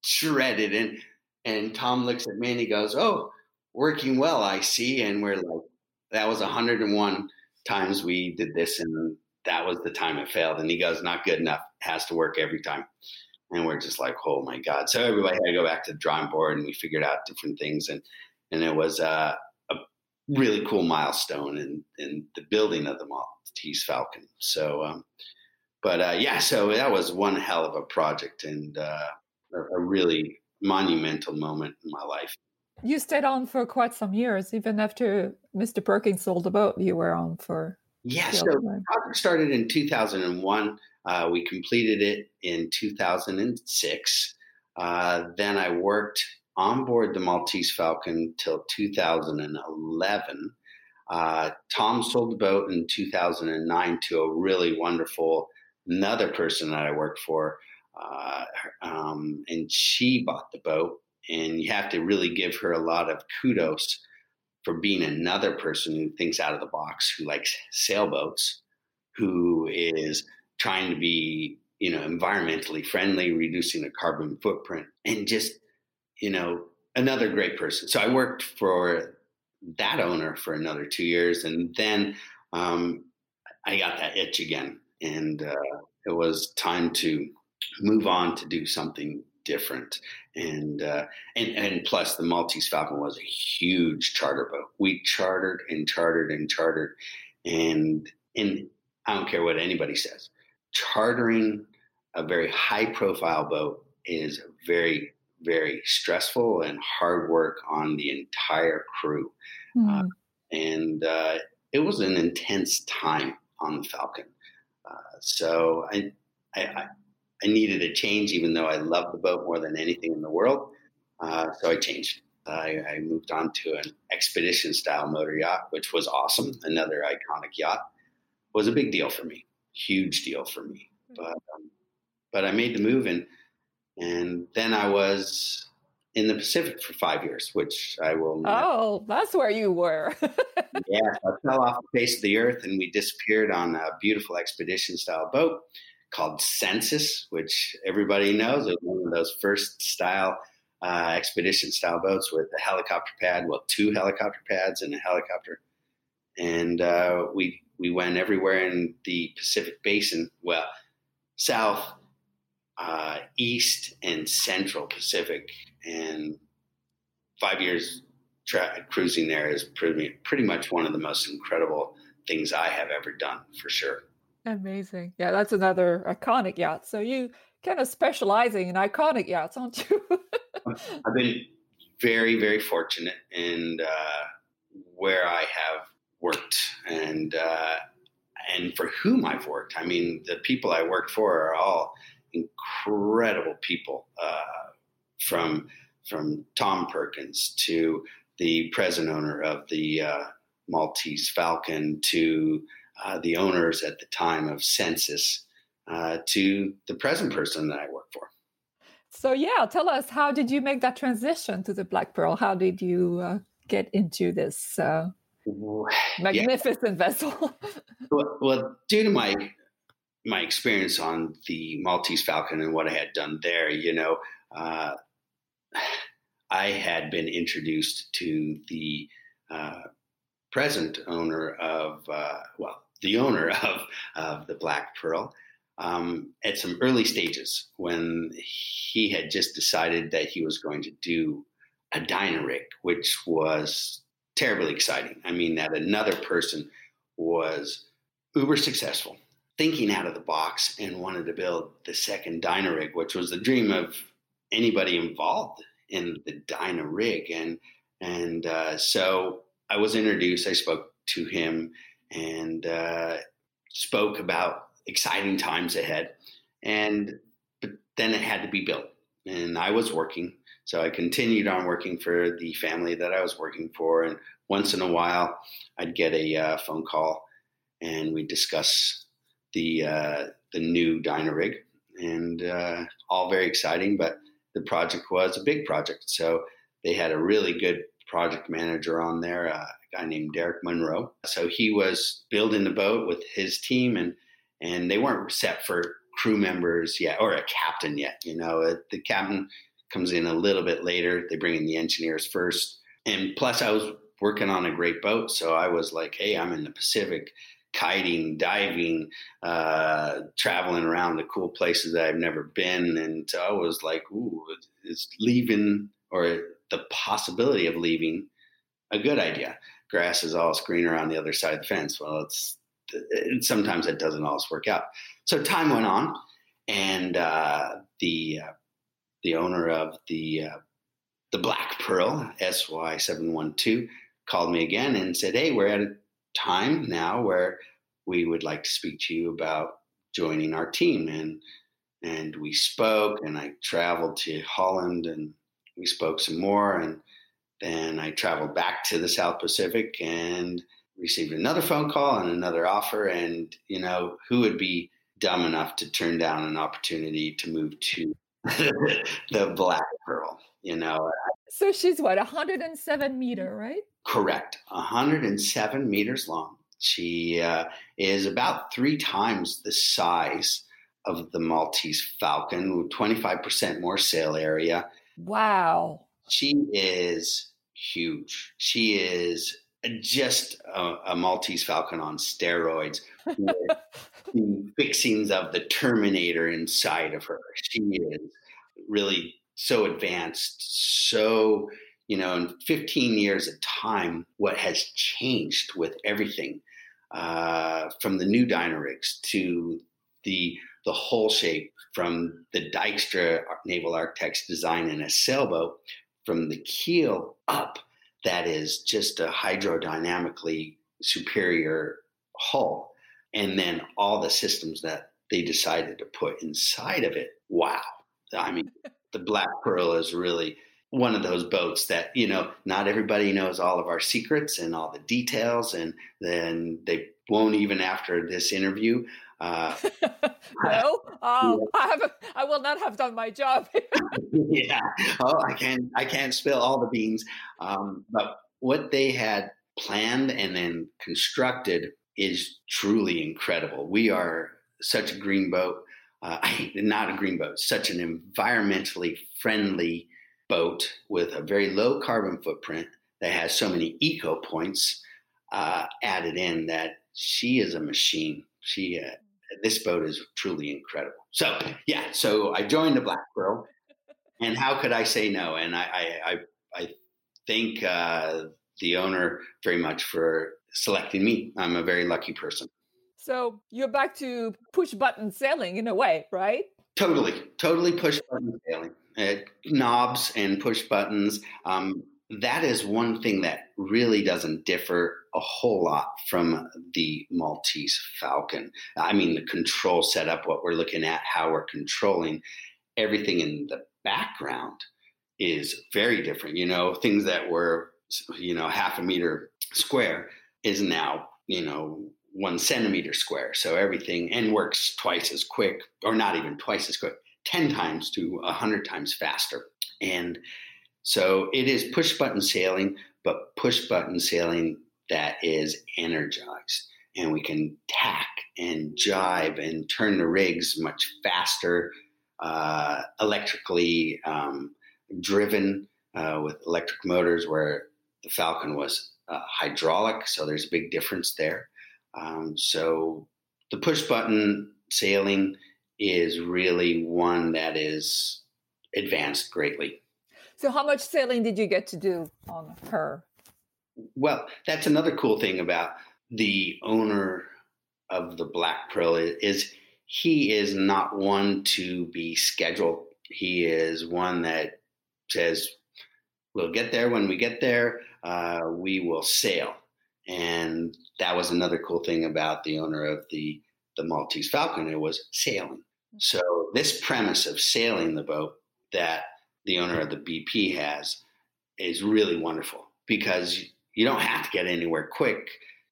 Speaker 5: shredded. And and Tom looks at me and he goes, "Oh, working well, I see." And we're like, that was one hundred one times we did this, and that was the time it failed. And he goes, "Not good enough. It has to work every time." And we're just like, oh my God. So everybody had to go back to the drawing board, and we figured out different things. And and it was uh, a really cool milestone in, in the building of the Maltese Falcon. So, um, but uh, yeah, so that was one hell of a project, and uh, a, a really monumental moment in my life.
Speaker 4: You stayed on for quite some years, even after Mister Perkins sold the boat. You were on for
Speaker 5: yeah. So the project started in two thousand one. Uh, we completed it in two thousand six. Uh, then I worked on board the Maltese Falcon till two thousand eleven. Uh, Tom sold the boat in two thousand nine to a really wonderful another person that I worked for, uh, um, and she bought the boat. And you have to really give her a lot of kudos for being another person who thinks out of the box, who likes sailboats, who is trying to be, you know, environmentally friendly, reducing the carbon footprint, and just, you know, another great person. So I worked for that owner for another two years. And then um, I got that itch again. And uh, it was time to move on to do something different. And, uh, and, and plus the Maltese Falcon was a huge charter boat. We chartered and chartered and chartered. And, and I don't care what anybody says, chartering a very high profile boat is very, very stressful and hard work on the entire crew. Mm. Uh, and uh, it was an intense time on the Falcon. Uh, so I, I, I needed a change, even though I loved the boat more than anything in the world. Uh, so I changed. I, I moved on to an expedition style motor yacht, which was awesome. Another iconic yacht. Was a big deal for me, huge deal for me. But um, but I made the move, and and then I was in the Pacific for five years, which I will.
Speaker 4: Oh, that's where you were.
Speaker 5: Yeah, I fell off the face of the earth, and we disappeared on a beautiful expedition style boat called Sensis, which everybody knows is one of those first style uh, expedition style boats with a helicopter pad, well, two helicopter pads and a helicopter, and uh, we. We went everywhere in the Pacific Basin, well, south, uh, east, and central Pacific. And five years tra- cruising there is pretty, pretty much one of the most incredible things I have ever done, for sure.
Speaker 4: Amazing. Yeah, that's another iconic yacht. So you kind of specializing in iconic yachts, aren't you?
Speaker 5: I've been very, very fortunate in uh, where I have worked and uh, and for whom I've worked. I mean, the people I worked for are all incredible people, uh, from from Tom Perkins to the present owner of the uh, Maltese Falcon to uh, the owners at the time of Sensis uh, to the present person that I work for.
Speaker 4: So yeah, tell us, how did you make that transition to the Black Pearl? How did you uh, get into this uh magnificent yeah. vessel?
Speaker 5: well, well, due to my my experience on the Maltese Falcon and what I had done there, you know, uh, I had been introduced to the uh, present owner of, uh, well, the owner of, of the Black Pearl um, at some early stages when he had just decided that he was going to do a dyno rig, which was terribly exciting. I mean, that another person was uber successful, thinking out of the box, and wanted to build the second dyno rig, which was the dream of anybody involved in the dyno rig. And and uh, so I was introduced. I spoke to him and uh, spoke about exciting times ahead. And but then it had to be built, and I was working. So I continued on working for the family that I was working for. And once in a while, I'd get a uh, phone call and we'd discuss the uh, the new dyno rig. And uh, all very exciting, but the project was a big project. So they had a really good project manager on there, uh, a guy named Derek Monroe. So he was building the boat with his team, and and they weren't set for crew members yet or a captain yet. You know, the captain comes in a little bit later. They bring in the engineers first. And plus I was working on a great boat. So I was like, hey, I'm in the Pacific, kiting, diving, uh, traveling around the cool places that I've never been. And so I was like, ooh, is leaving or the possibility of leaving a good idea? Grass is all green around the other side of the fence. Well, it's it, sometimes it doesn't always work out. So time went on, and uh, the uh, the owner of the uh, the Black Pearl S Y seven one two called me again and said, "Hey, we're at a time now where we would like to speak to you about joining our team." And and we spoke, and I traveled to Holland, and we spoke some more, and then I traveled back to the South Pacific and received another phone call and another offer. And, you know, who would be dumb enough to turn down an opportunity to move to the Black Pearl, you know?
Speaker 4: So she's what, one hundred seven meter, right?
Speaker 5: Correct. one hundred seven meters long. She uh, is about three times the size of the Maltese Falcon, with twenty-five percent more sail area.
Speaker 4: Wow.
Speaker 5: She is huge. She is just a, a Maltese Falcon on steroids with the fixings of the Terminator inside of her. She is really so advanced, so, you know, in fifteen years of time, what has changed with everything, uh, from the new dyno rigs to the the hull shape, from the Dykstra Naval Architects design in a sailboat, from the keel up, that is just a hydrodynamically superior hull. And then all the systems that they decided to put inside of it. Wow. I mean, the Black Pearl is really one of those boats that, you know, not everybody knows all of our secrets and all the details. And then they won't even after this interview. Uh,
Speaker 4: no, um, yeah. I have. I will not have done my job.
Speaker 5: yeah. Oh, I can't. I can't spill all the beans. Um, but what they had planned and then constructed is truly incredible. We are such a green boat. Uh, not a green boat. Such an environmentally friendly boat with a very low carbon footprint that has so many eco points uh, added in that she is a machine. She. Uh, This boat is truly incredible. So, yeah, so I joined the Black Pearl, and how could I say no? And I, I, I, I thank uh, the owner very much for selecting me. I'm a very lucky person.
Speaker 4: So you're back to push button sailing in a way, right?
Speaker 5: Totally, totally push button sailing. Uh, knobs and push buttons. Um, that is one thing that really doesn't differ a whole lot from the Maltese Falcon. I mean, the control setup, what we're looking at, how we're controlling everything in the background is very different. You know, things that were, you know, half a meter square is now, you know, one centimeter square. So everything, and works twice as quick, or not even twice as quick, ten times to a hundred times faster. And so it is push button sailing, but push button sailing that is energized, and we can tack and jibe and turn the rigs much faster, uh, electrically um, driven uh, with electric motors, where the Falcon was uh, hydraulic. So there's a big difference there. Um, so the push button sailing is really one that is advanced greatly.
Speaker 4: So how much sailing did you get to do on her?
Speaker 5: Well, that's another cool thing about the owner of the Black Pearl is, is he is not one to be scheduled. He is one that says, we'll get there when we get there. Uh, we will sail. And that was another cool thing about the owner of the, the Maltese Falcon. It was sailing. So this premise of sailing the boat that the owner of the B P has is really wonderful, because you don't have to get anywhere quick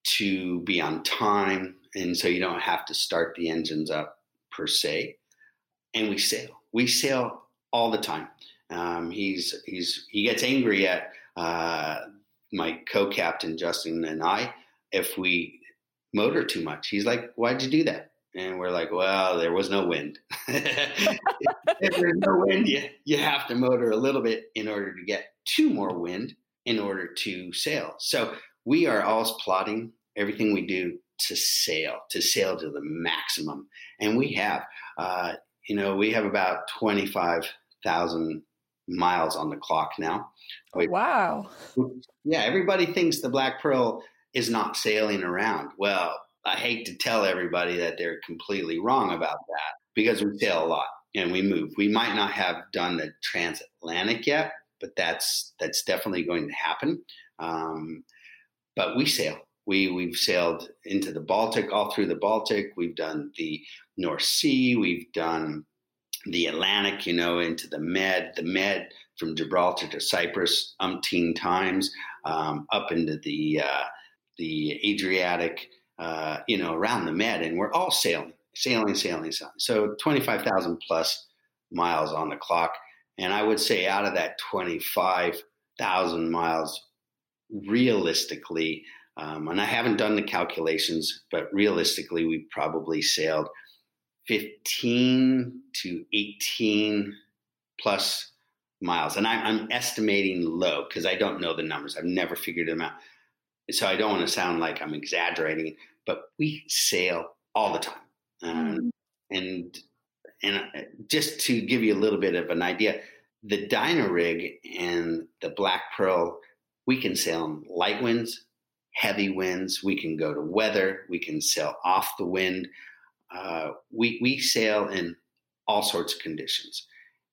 Speaker 5: to be on time. And so you don't have to start the engines up per se. And we sail. We sail all the time. Um, he's he's he gets angry at uh, my co-captain Justin and I if we motor too much. He's like, "Why'd you do that?" And we're like, well, there was no wind. If there's no wind, you, you have to motor a little bit in order to get two more wind in order to sail. So we are always plotting everything we do to sail, to sail to the maximum. And we have, uh, you know, we have about twenty-five thousand miles on the clock now.
Speaker 4: Oh, wow.
Speaker 5: Yeah, everybody thinks the Black Pearl is not sailing around. Well, I hate to tell everybody that they're completely wrong about that, because we sail a lot and we move. We might not have done the transatlantic yet, but that's that's definitely going to happen. Um, but we sail. We, we've sailed into the Baltic, all through the Baltic. We've done the North Sea. We've done the Atlantic, you know, into the Med, the Med from Gibraltar to Cyprus umpteen times, um, up into the uh, the Adriatic, uh, you know, around the Med. And we're all sailing, sailing, sailing, sailing. So twenty-five thousand plus miles on the clock. And I would say out of that twenty-five thousand miles, realistically, um, and I haven't done the calculations, but realistically, we probably sailed fifteen to eighteen plus miles. And I, I'm estimating low because I don't know the numbers. I've never figured them out. So I don't want to sound like I'm exaggerating, but we sail all the time. Um, and and just to give you a little bit of an idea, the Dynarig and the Black Pearl, we can sail in light winds, heavy winds. We can go to weather. We can sail off the wind. Uh, we we sail in all sorts of conditions,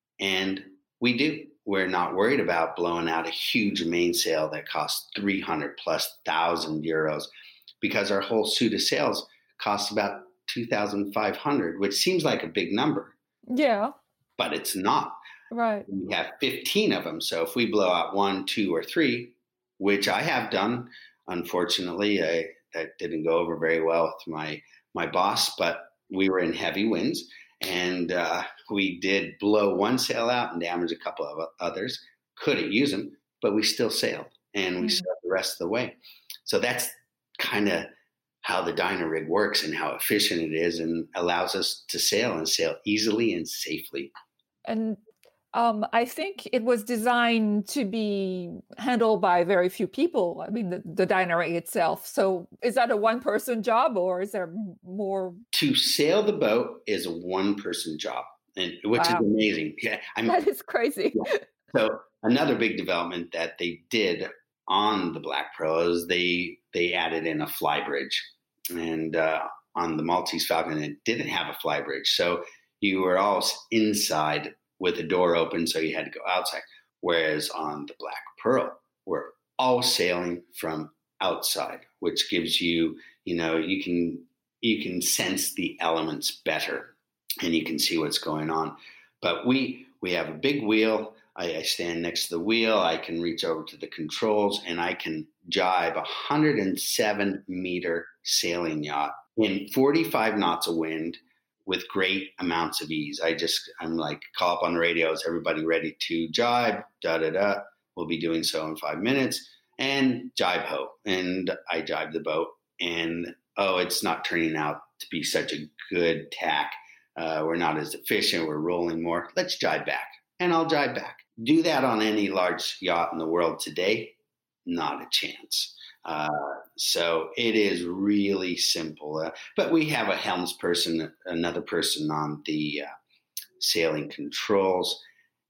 Speaker 5: and we do. We're not worried about blowing out a huge mainsail that costs three hundred plus thousand euros, because our whole suit of sails costs about two thousand five hundred, which seems like a big number.
Speaker 4: Yeah,
Speaker 5: but it's not.
Speaker 4: Right.
Speaker 5: We have fifteen of them, so if we blow out one, two, or three, which I have done, unfortunately, I, that didn't go over very well with my my boss, but we were in heavy winds, and uh, we did blow one sail out and damage a couple of others. Couldn't use them, but we still sailed, and we mm. sailed the rest of the way. So that's kind of how the Dynarig works and how efficient it is, and allows us to sail and sail easily and safely.
Speaker 4: And Um, I think it was designed to be handled by very few people. I mean, the, the Dynarig itself. So is that a one-person job, or is there more?
Speaker 5: To sail the boat is a one-person job, and which wow. is amazing. Yeah, I mean,
Speaker 4: that is crazy.
Speaker 5: Yeah. So another big development that they did on the Black Pearl is they they added in a flybridge, and uh, on the Maltese Falcon, it didn't have a flybridge, so you were all inside with the door open, so you had to go outside. Whereas on the Black Pearl, we're all sailing from outside, which gives you, you know, you can you can sense the elements better, and you can see what's going on. But we we have a big wheel. I, I stand next to the wheel. I can reach over to the controls, and I can jibe a one hundred seven meter sailing yacht in forty-five knots of wind, with great amounts of ease. I just, I'm like, call up on the radio, is everybody ready to jibe? Da, da, da. We'll be doing so in five minutes. And jibe ho. And I jibe the boat. And, oh, it's not turning out to be such a good tack. Uh, we're not as efficient. We're rolling more. Let's jibe back. And I'll jibe back. Do that on any large yacht in the world today? Not a chance. Uh, so it is really simple, uh, but we have a helms person, another person on the uh, sailing controls,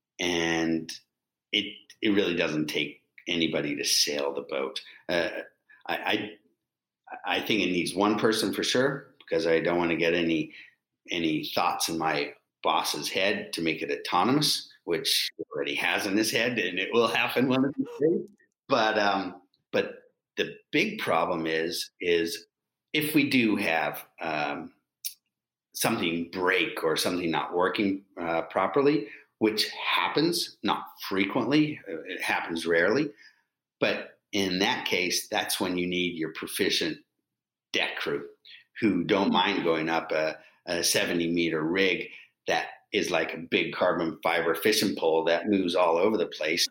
Speaker 5: and it it really doesn't take anybody to sail the boat. Uh, I, I I think it needs one person for sure, because I don't want to get any any thoughts in my boss's head to make it autonomous, which he already has in his head, and it will happen one of these days. But um, but the big problem is, is if we do have um, something break or something not working uh, properly, which happens, not frequently, it happens rarely, but in that case, that's when you need your proficient deck crew who don't mind going up a, a seventy meter rig that is like a big carbon fiber fishing pole that moves all over the place.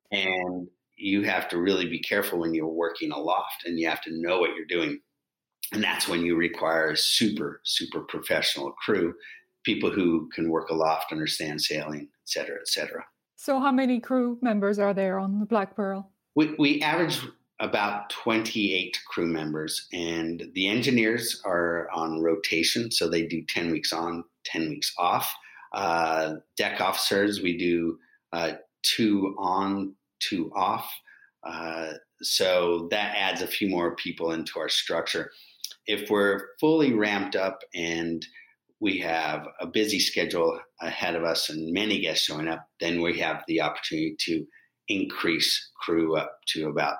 Speaker 5: And you have to really be careful when you're working aloft, and you have to know what you're doing. And that's when you require a super, super professional crew, people who can work aloft, understand sailing, et cetera, et cetera.
Speaker 4: So how many crew members are there on the Black Pearl?
Speaker 5: We, we average about twenty-eight crew members, and the engineers are on rotation. So they do ten weeks on, ten weeks off. Uh, deck officers, we do uh, two on, two off. Uh, so that adds a few more people into our structure. If we're fully ramped up and we have a busy schedule ahead of us and many guests showing up, then we have the opportunity to increase crew up to about,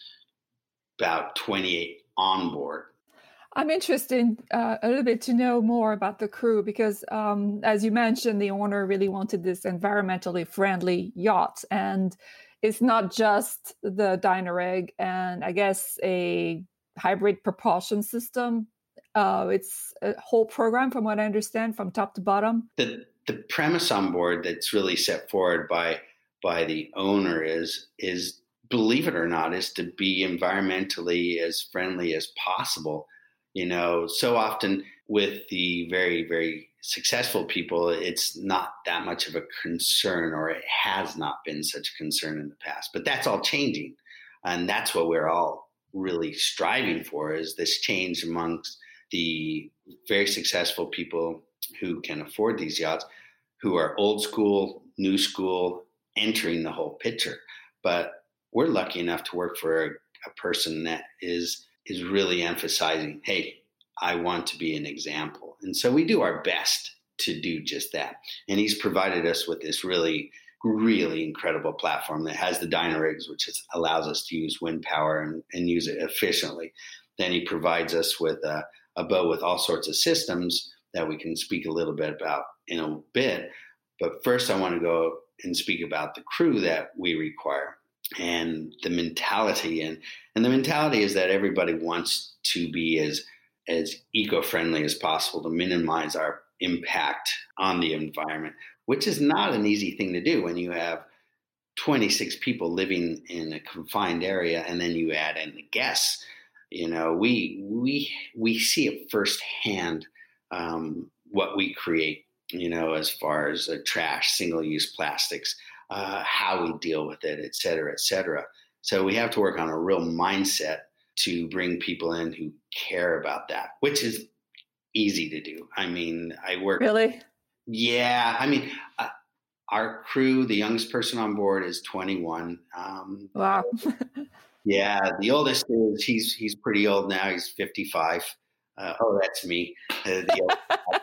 Speaker 5: about twenty-eight on board.
Speaker 4: I'm interested uh, a little bit to know more about the crew because, um, as you mentioned, the owner really wanted this environmentally friendly yacht. And it's not just the Dyna-Rig and I guess a hybrid propulsion system. Uh, it's a whole program, from what I understand, from top to bottom.
Speaker 5: The the premise on board that's really set forward by by the owner is is believe it or not, is to be environmentally as friendly as possible. You know, so often with the very, very successful people, it's not that much of a concern, or it has not been such a concern in the past. But that's all changing. And that's what we're all really striving for, is this change amongst the very successful people who can afford these yachts, who are old school, new school, entering the whole picture. But we're lucky enough to work for a, a person that is is really emphasizing, hey, I want to be an example. And so we do our best to do just that. And he's provided us with this really, really incredible platform that has the Dyna-Rigs, which is, allows us to use wind power and, and use it efficiently. Then he provides us with a, a boat with all sorts of systems that we can speak a little bit about in a bit. But first, I want to go and speak about the crew that we require and the mentality. And, and the mentality is that everybody wants to be as, as eco-friendly as possible to minimize our impact on the environment, which is not an easy thing to do when you have twenty-six people living in a confined area and then you add in the guests. You know, we we we see it firsthand, um, what we create, you know, as far as uh, trash, single-use plastics, uh, how we deal with it, et cetera, et cetera. So we have to work on a real mindset to bring people in who care about that, which is easy to do. I mean, I work.
Speaker 4: Really?
Speaker 5: Yeah. I mean, uh, our crew, the youngest person on board is twenty-one. Um,
Speaker 4: wow.
Speaker 5: Yeah. The oldest is, he's, he's pretty old now. He's fifty-five. Uh, oh, that's me. Uh, the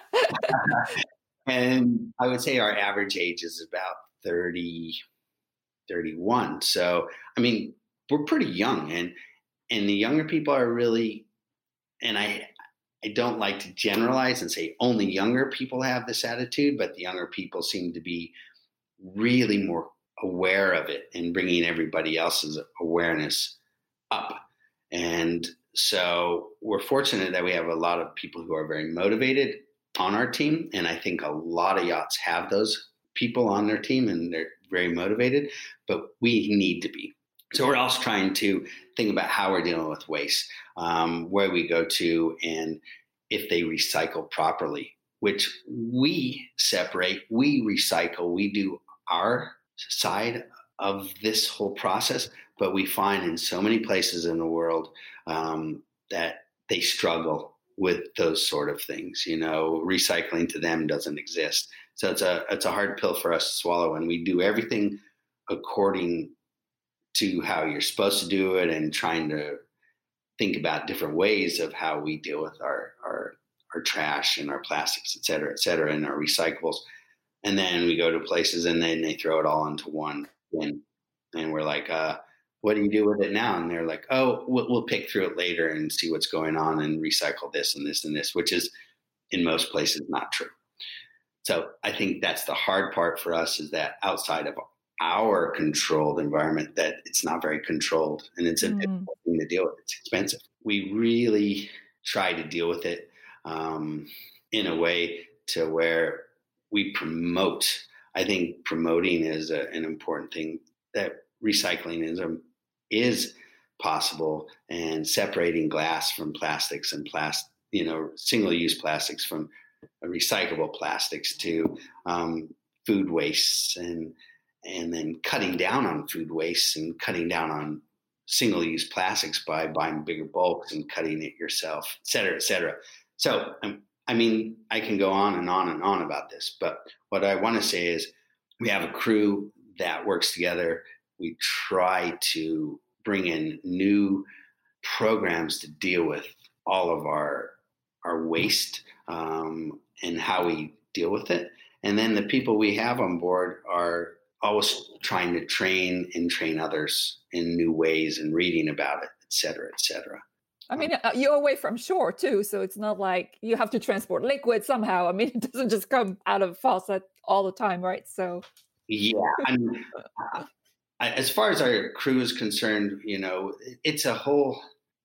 Speaker 5: and I would say our average age is about thirty, thirty-one. So, I mean, we're pretty young, and, and the younger people are really, and I, I don't like to generalize and say only younger people have this attitude, but the younger people seem to be really more aware of it and bringing everybody else's awareness up. And so we're fortunate that we have a lot of people who are very motivated on our team. And I think a lot of yachts have those people on their team and they're very motivated, but we need to be. So we're also trying to think about how we're dealing with waste, um, where we go to, and if they recycle properly, which we separate, we recycle, we do our side of this whole process, but we find in so many places in the world um, that they struggle with those sort of things. You know, recycling to them doesn't exist. So it's a it's a hard pill for us to swallow, and we do everything according to how you're supposed to do it, and trying to think about different ways of how we deal with our our, our trash and our plastics, et cetera, et cetera, and our recyclables. And then we go to places and then they throw it all into one bin. And we're like, uh, what do you do with it now? And they're like, oh, we'll, we'll pick through it later and see what's going on and recycle this and this and this, which is in most places not true. So I think that's the hard part for us, is that outside of our controlled environment, that it's not very controlled, and it's a mm. difficult thing to deal with. It's expensive. We really try to deal with it um, in a way to where we promote. I think promoting is a, an important thing. That recycling is a, is possible, and separating glass from plastics and plastic, you know, single-use plastics from recyclable plastics to um, food wastes, and and then cutting down on food waste and cutting down on single-use plastics by buying bigger bulks and cutting it yourself, et cetera, et cetera. So, um, I mean, I can go on and on and on about this, but what I want to say is we have a crew that works together. We try to bring in new programs to deal with all of our our waste um, and how we deal with it. And then the people we have on board are always trying to train and train others in new ways and reading about it, et cetera, et cetera.
Speaker 4: I mean, uh, you're away from shore too, so it's not like you have to transport liquid somehow. I mean, it doesn't just come out of a faucet all the time, right? So,
Speaker 5: yeah, I mean, uh, as far as our crew is concerned, you know, it's a whole.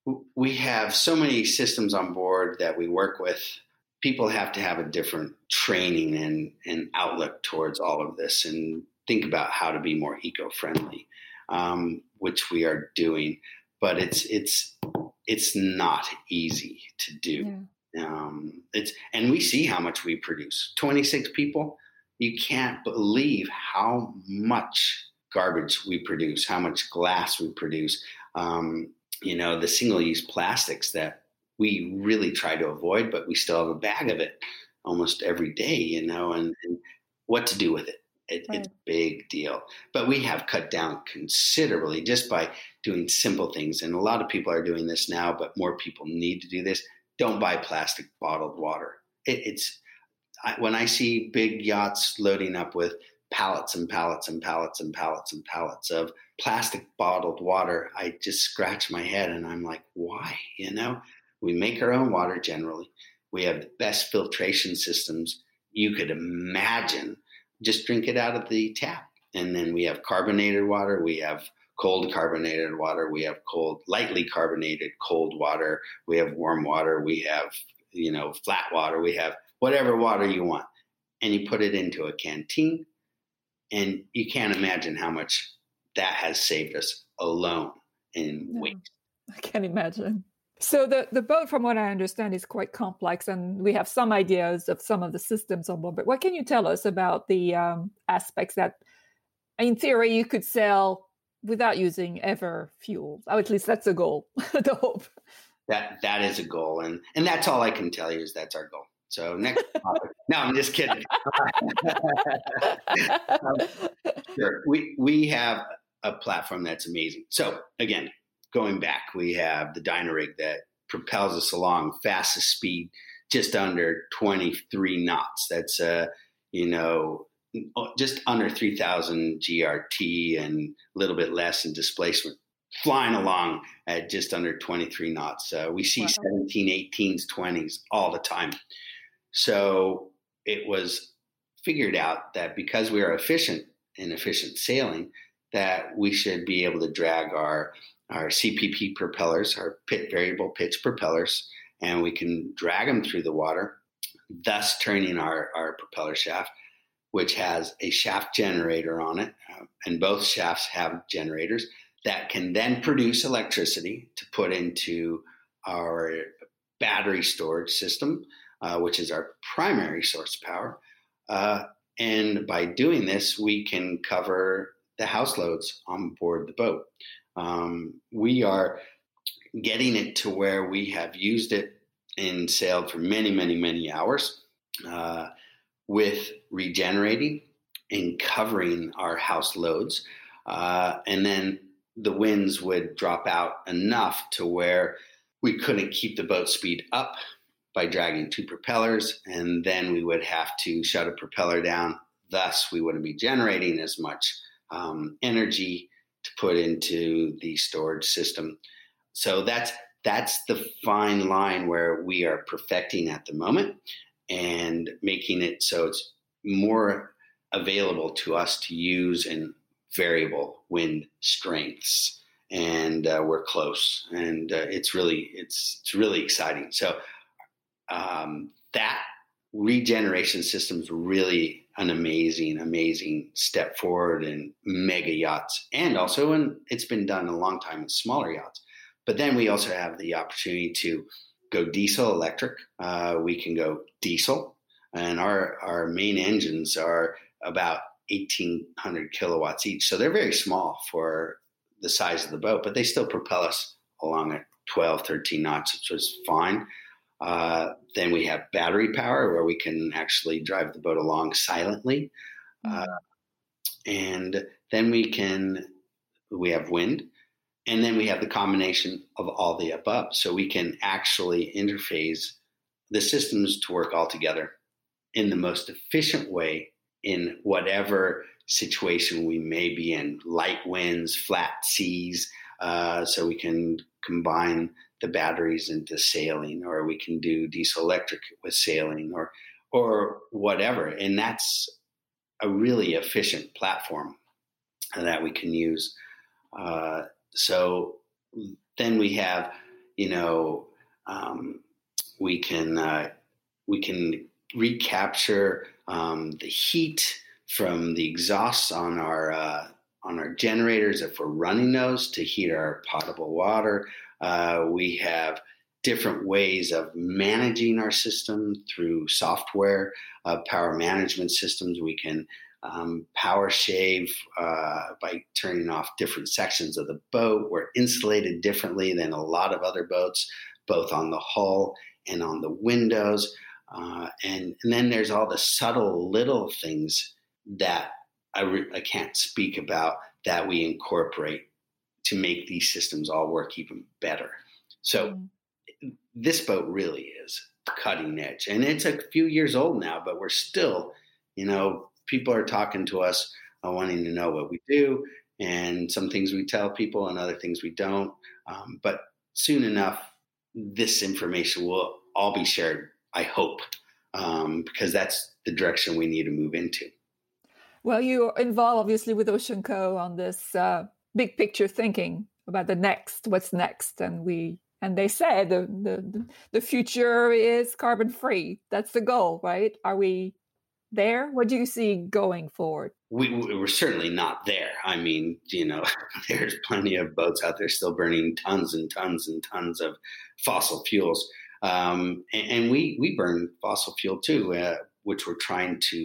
Speaker 5: We have so many systems on board that we work with. People have to have a different training and, and outlook towards all of this, and think about how to be more eco-friendly, um, which we are doing. But it's it's it's not easy to do. Yeah. Um, it's and we see how much we produce. twenty-six people. You can't believe how much garbage we produce, how much glass we produce. Um, you know, the single-use plastics that we really try to avoid, but we still have a bag of it almost every day. You know, and, and what to do with it. It, right. It's a big deal. But we have cut down considerably just by doing simple things. And a lot of people are doing this now, but more people need to do this. Don't buy plastic bottled water. It, it's I, when I see big yachts loading up with pallets and pallets and pallets and pallets and pallets of plastic bottled water, I just scratch my head and I'm like, why? You know, we make our own water generally. We have the best filtration systems you could imagine. Just drink it out of the tap. And then we have carbonated water. We have cold carbonated water. We have cold, lightly carbonated cold water. We have warm water. We have, you know, flat water. We have whatever water you want. And you put it into a canteen. And you can't imagine how much that has saved us alone in
Speaker 4: no,
Speaker 5: waste.
Speaker 4: I can't imagine. So the, the boat, from what I understand, is quite complex, and we have some ideas of some of the systems on board. But what can you tell us about the um, aspects that, in theory, you could sail without using ever fuel? Or at least that's a goal, the hope.
Speaker 5: That that is a goal, and and that's all I can tell you is that's our goal. So next topic. No, I'm just kidding. um, sure. We we have a platform that's amazing. So again, going back, we have the Dynarig that propels us along fastest speed, just under twenty-three knots. That's uh, you know, just under three thousand G R T and a little bit less in displacement, flying along at just under twenty-three knots. Uh, we see wow. seventeen, eighteens, twenties all the time. So it was figured out that because we are efficient in efficient sailing, that we should be able to drag our our C P P propellers, our pit variable pitch propellers, and we can drag them through the water, thus turning our, our propeller shaft, which has a shaft generator on it. Uh, and both shafts have generators that can then produce electricity to put into our battery storage system, uh, which is our primary source of power. Uh, and by doing this, we can cover the house loads on board the boat. Um, we are getting it to where we have used it and sailed for many, many, many hours uh, with regenerating and covering our house loads. Uh, and then the winds would drop out enough to where we couldn't keep the boat speed up by dragging two propellers. And then we would have to shut a propeller down. Thus, we wouldn't be generating as much um, energy to put into the storage system. So that's that's the fine line where we are perfecting at the moment and making it so it's more available to us to use in variable wind strengths. And uh, we're close, and uh, it's really it's it's really exciting. So um, that regeneration system is really an amazing, amazing step forward in mega yachts. And also, in, it's been done a long time in smaller yachts. But then we also have the opportunity to go diesel electric. Uh, we can go diesel. And our, our main engines are about eighteen hundred kilowatts each. So they're very small for the size of the boat, but they still propel us along at twelve, thirteen knots, which was fine. Uh, then we have battery power where we can actually drive the boat along silently. Uh, and then we can, we have wind, and then we have the combination of all the above. So we can actually interface the systems to work all together in the most efficient way in whatever situation we may be in, light winds, flat seas. Uh, so we can combine the batteries into sailing, or we can do diesel electric with sailing, or or whatever. And that's a really efficient platform that we can use. Uh, so then we have, you know, um, we can uh, we can recapture um, the heat from the exhausts on our uh, on our generators if we're running those to heat our potable water. Uh, we have different ways of managing our system through software, uh, power management systems. We can um, power shave uh, by turning off different sections of the boat. We're insulated differently than a lot of other boats, both on the hull and on the windows. Uh, and, and then there's all the subtle little things that I, re- I can't speak about that we incorporate to make these systems all work even better. So mm. this boat really is cutting edge, and it's a few years old now, but we're still, you know, people are talking to us uh, wanting to know what we do, and some things we tell people and other things we don't. Um, but soon enough, this information will all be shared, I hope, um, because that's the direction we need to move into.
Speaker 4: Well, you're involved obviously with OceanCo on this uh, big picture thinking about the next, what's next. And we, and they say the, the, the future is carbon free. That's the goal, right? Are we there? What do you see going forward?
Speaker 5: We, we're certainly not there. I mean, you know, there's plenty of boats out there still burning tons and tons and tons of fossil fuels. Um, and, and we, we burn fossil fuel too, uh, which we're trying to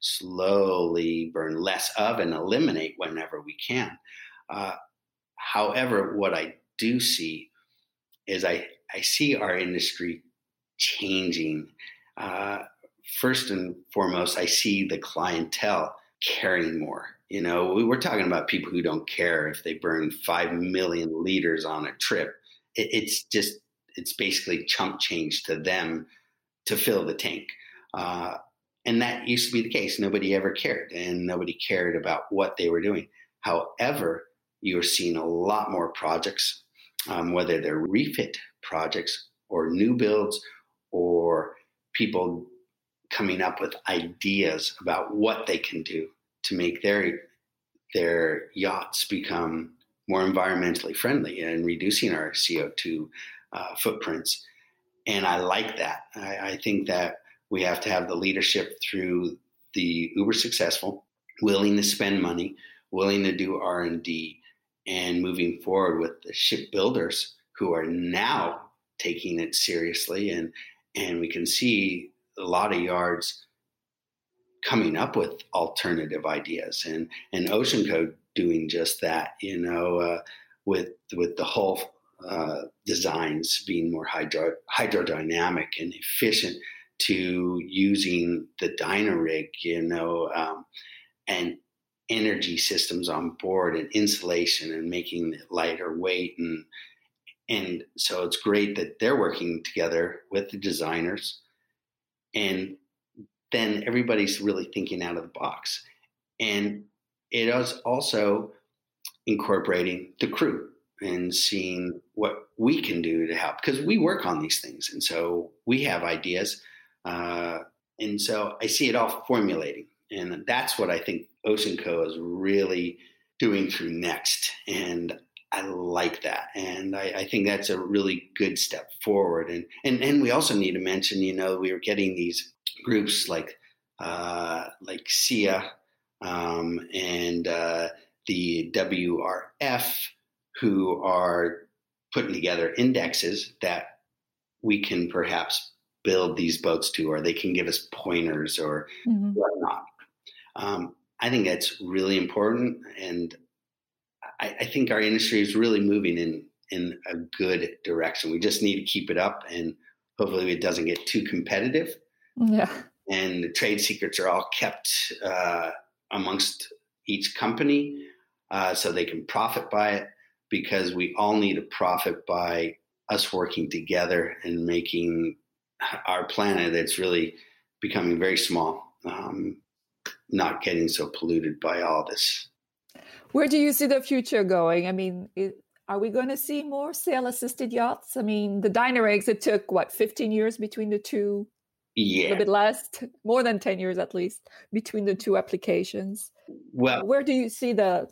Speaker 5: slowly burn less of and eliminate whenever we can. Uh, however, what I do see is I, I see our industry changing. Uh, first and foremost, I see the clientele caring more. You know, we were talking about people who don't care if they burn five million liters on a trip. It, it's just, it's basically chump change to them to fill the tank. Uh, and that used to be the case. Nobody ever cared, and nobody cared about what they were doing. However, you're seeing a lot more projects, um, whether they're refit projects or new builds or people coming up with ideas about what they can do to make their their yachts become more environmentally friendly and reducing our C O two uh, footprints. And I like that. I, I think that we have to have the leadership through the uber successful, willing to spend money, willing to do R and D, and moving forward with the shipbuilders who are now taking it seriously. And, and we can see a lot of yards coming up with alternative ideas, and, and OceanCo doing just that, you know, uh, with, with the whole uh, designs being more hydro, hydrodynamic and efficient, to using the Dynarig, you know, um, and energy systems on board and insulation and making it lighter weight. And, and so it's great that they're working together with the designers, and then everybody's really thinking out of the box. And it is also incorporating the crew and seeing what we can do to help, because we work on these things. And so we have ideas. Uh, and so I see it all formulating. And that's what I think OceanCo is really doing through Next. And I like that. And I, I think that's a really good step forward. And, and, and we also need to mention, you know, we were getting these groups like uh, like S I A um, and uh, the W R F, who are putting together indexes that we can perhaps build these boats to, or they can give us pointers or mm-hmm. whatnot. Um, I think that's really important. And I, I think our industry is really moving in, in a good direction. We just need to keep it up, and hopefully it doesn't get too competitive.
Speaker 4: Yeah.
Speaker 5: And the trade secrets are all kept uh, amongst each company uh, so they can profit by it, because we all need to profit by us working together and making our planet that's really becoming very small, um, not getting so polluted by all this.
Speaker 4: Where do you see the future going? I mean, it, are we going to see more sail-assisted yachts? I mean, the Dynarigs, it took, what, fifteen years between the two?
Speaker 5: Yeah.
Speaker 4: A little bit less, more than ten years at least, between the two applications.
Speaker 5: Well,
Speaker 4: where do you see the...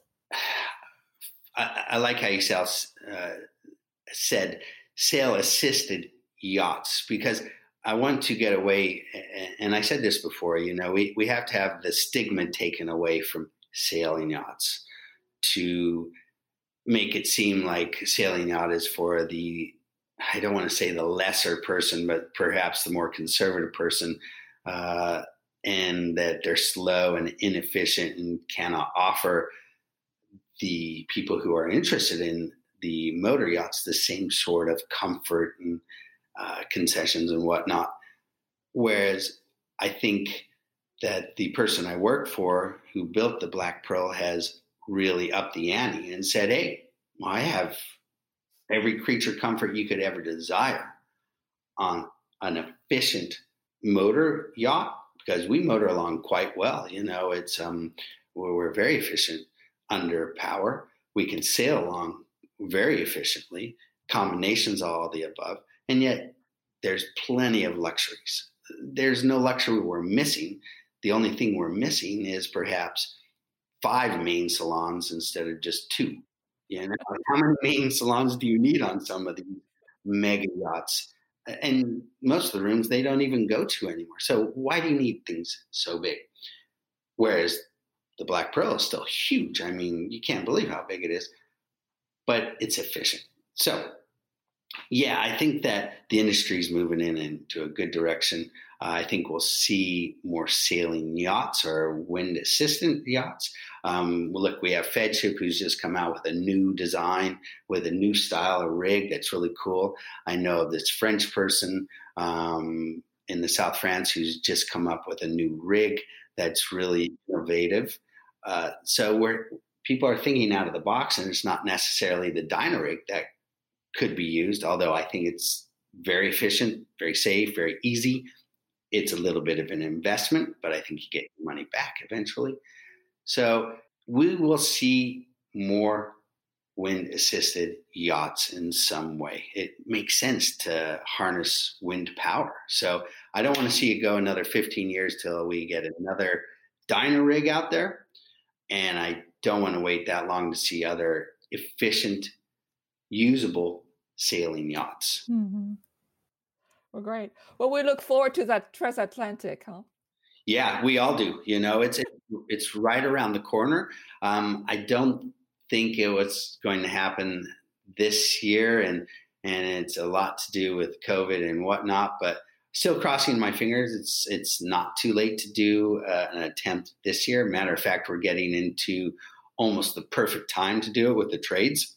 Speaker 5: I, I like how you uh, said sail-assisted yachts, because I want to get away, and I said this before, you know, we, we have to have the stigma taken away from sailing yachts to make it seem like sailing yacht is for the, I don't want to say the lesser person, but perhaps the more conservative person, uh, and that they're slow and inefficient and cannot offer the people who are interested in the motor yachts the same sort of comfort and uh, concessions and whatnot. Whereas I think that the person I work for who built the Black Pearl has really upped the ante and said, hey, I have every creature comfort you could ever desire on an efficient motor yacht, because we motor along quite well. You know, it's um, we're, we're very efficient under power. We can sail along very efficiently, combinations of all the above, and yet there's plenty of luxuries. There's no luxury we're missing. The only thing we're missing is perhaps five main salons instead of just two. You know, how many main salons do you need on some of these mega yachts? And most of the rooms they don't even go to anymore. So why do you need things so big? Whereas the Black Pearl is still huge. I mean, you can't believe how big it is, but it's efficient. So yeah, I think that the industry is moving in into a good direction. Uh, I think we'll see more sailing yachts or wind assistant yachts. Um, look, we have Fedship, who's just come out with a new design with a new style of rig that's really cool. I know of this French person um, in the South France who's just come up with a new rig that's really innovative. Uh, so we're people are thinking out of the box, and it's not necessarily the Dynarig that could be used, although I think it's very efficient, very safe, very easy. It's a little bit of an investment, but I think you get your money back eventually. So we will see more wind-assisted yachts in some way. It makes sense to harness wind power. So I don't want to see it go another fifteen years till we get another Dynarig out there. And I don't want to wait that long to see other efficient, usable sailing yachts.
Speaker 4: Mm-hmm. Well, great. Well, we look forward to that transatlantic, huh?
Speaker 5: Yeah, we all do. You know, it's it's right around the corner. Um, I don't think it was going to happen this year, and and it's a lot to do with COVID and whatnot. But still crossing my fingers. It's it's not too late to do uh, an attempt this year. Matter of fact, we're getting into almost the perfect time to do it with the trades.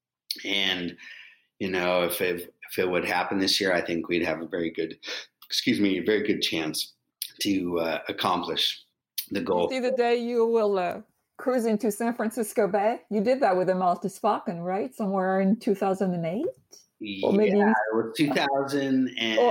Speaker 5: And you know, if it, if it would happen this year, I think we'd have a very good, excuse me, a very good chance to uh, accomplish the goal.
Speaker 4: See the day you will uh, cruise into San Francisco Bay. You did that with the Maltese Falcon, right? Somewhere in two thousand eight?
Speaker 5: Or maybe yeah, it was two thousand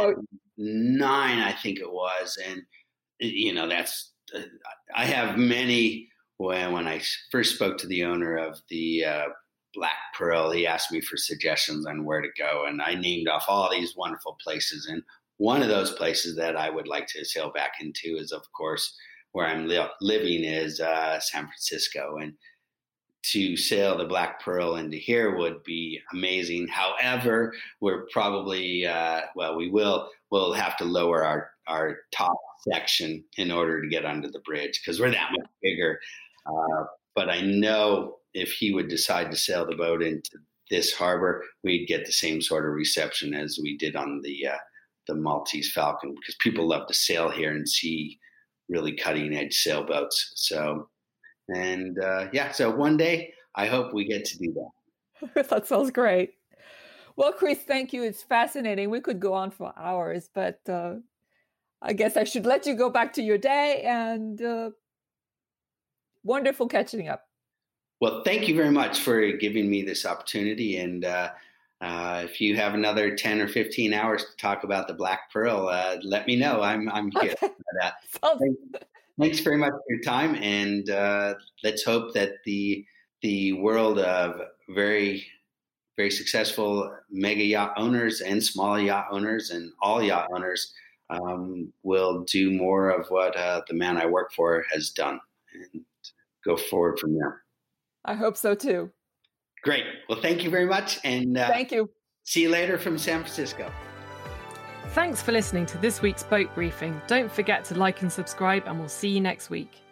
Speaker 5: nine, I think it was. And, you know, that's, uh, I have many, when, when I first spoke to the owner of the uh, Black Pearl, he asked me for suggestions on where to go. And I named off all these wonderful places. And one of those places that I would like to sail back into is, of course, where I'm li- living is uh, San Francisco. And to sail the Black Pearl into here would be amazing. However, we're probably, uh, well, we will, we'll have to lower our, our top section in order to get under the bridge because we're that much bigger. Uh, but I know if he would decide to sail the boat into this harbor, we'd get the same sort of reception as we did on the uh, the Maltese Falcon, because people love to sail here and see really cutting edge sailboats. So, and uh, yeah, so one day I hope we get to do that.
Speaker 4: That sounds great. Well, Chris, thank you. It's fascinating. We could go on for hours, but uh, I guess I should let you go back to your day, and uh, wonderful catching up.
Speaker 5: Well, thank you very much for giving me this opportunity. And uh, uh, if you have another ten or fifteen hours to talk about the Black Pearl, uh, let me know. I'm I'm here.
Speaker 4: Okay.
Speaker 5: But, uh, thanks, thanks very much for your time. And uh, let's hope that the the world of very, very successful mega yacht owners and small yacht owners and all yacht owners um, will do more of what uh, the man I work for has done and go forward from there.
Speaker 4: I hope so too.
Speaker 5: Great. Well, thank you very much. And uh,
Speaker 4: thank you.
Speaker 5: See you later from San Francisco.
Speaker 2: Thanks for listening to this week's boat briefing. Don't forget to like and subscribe, and we'll see you next week.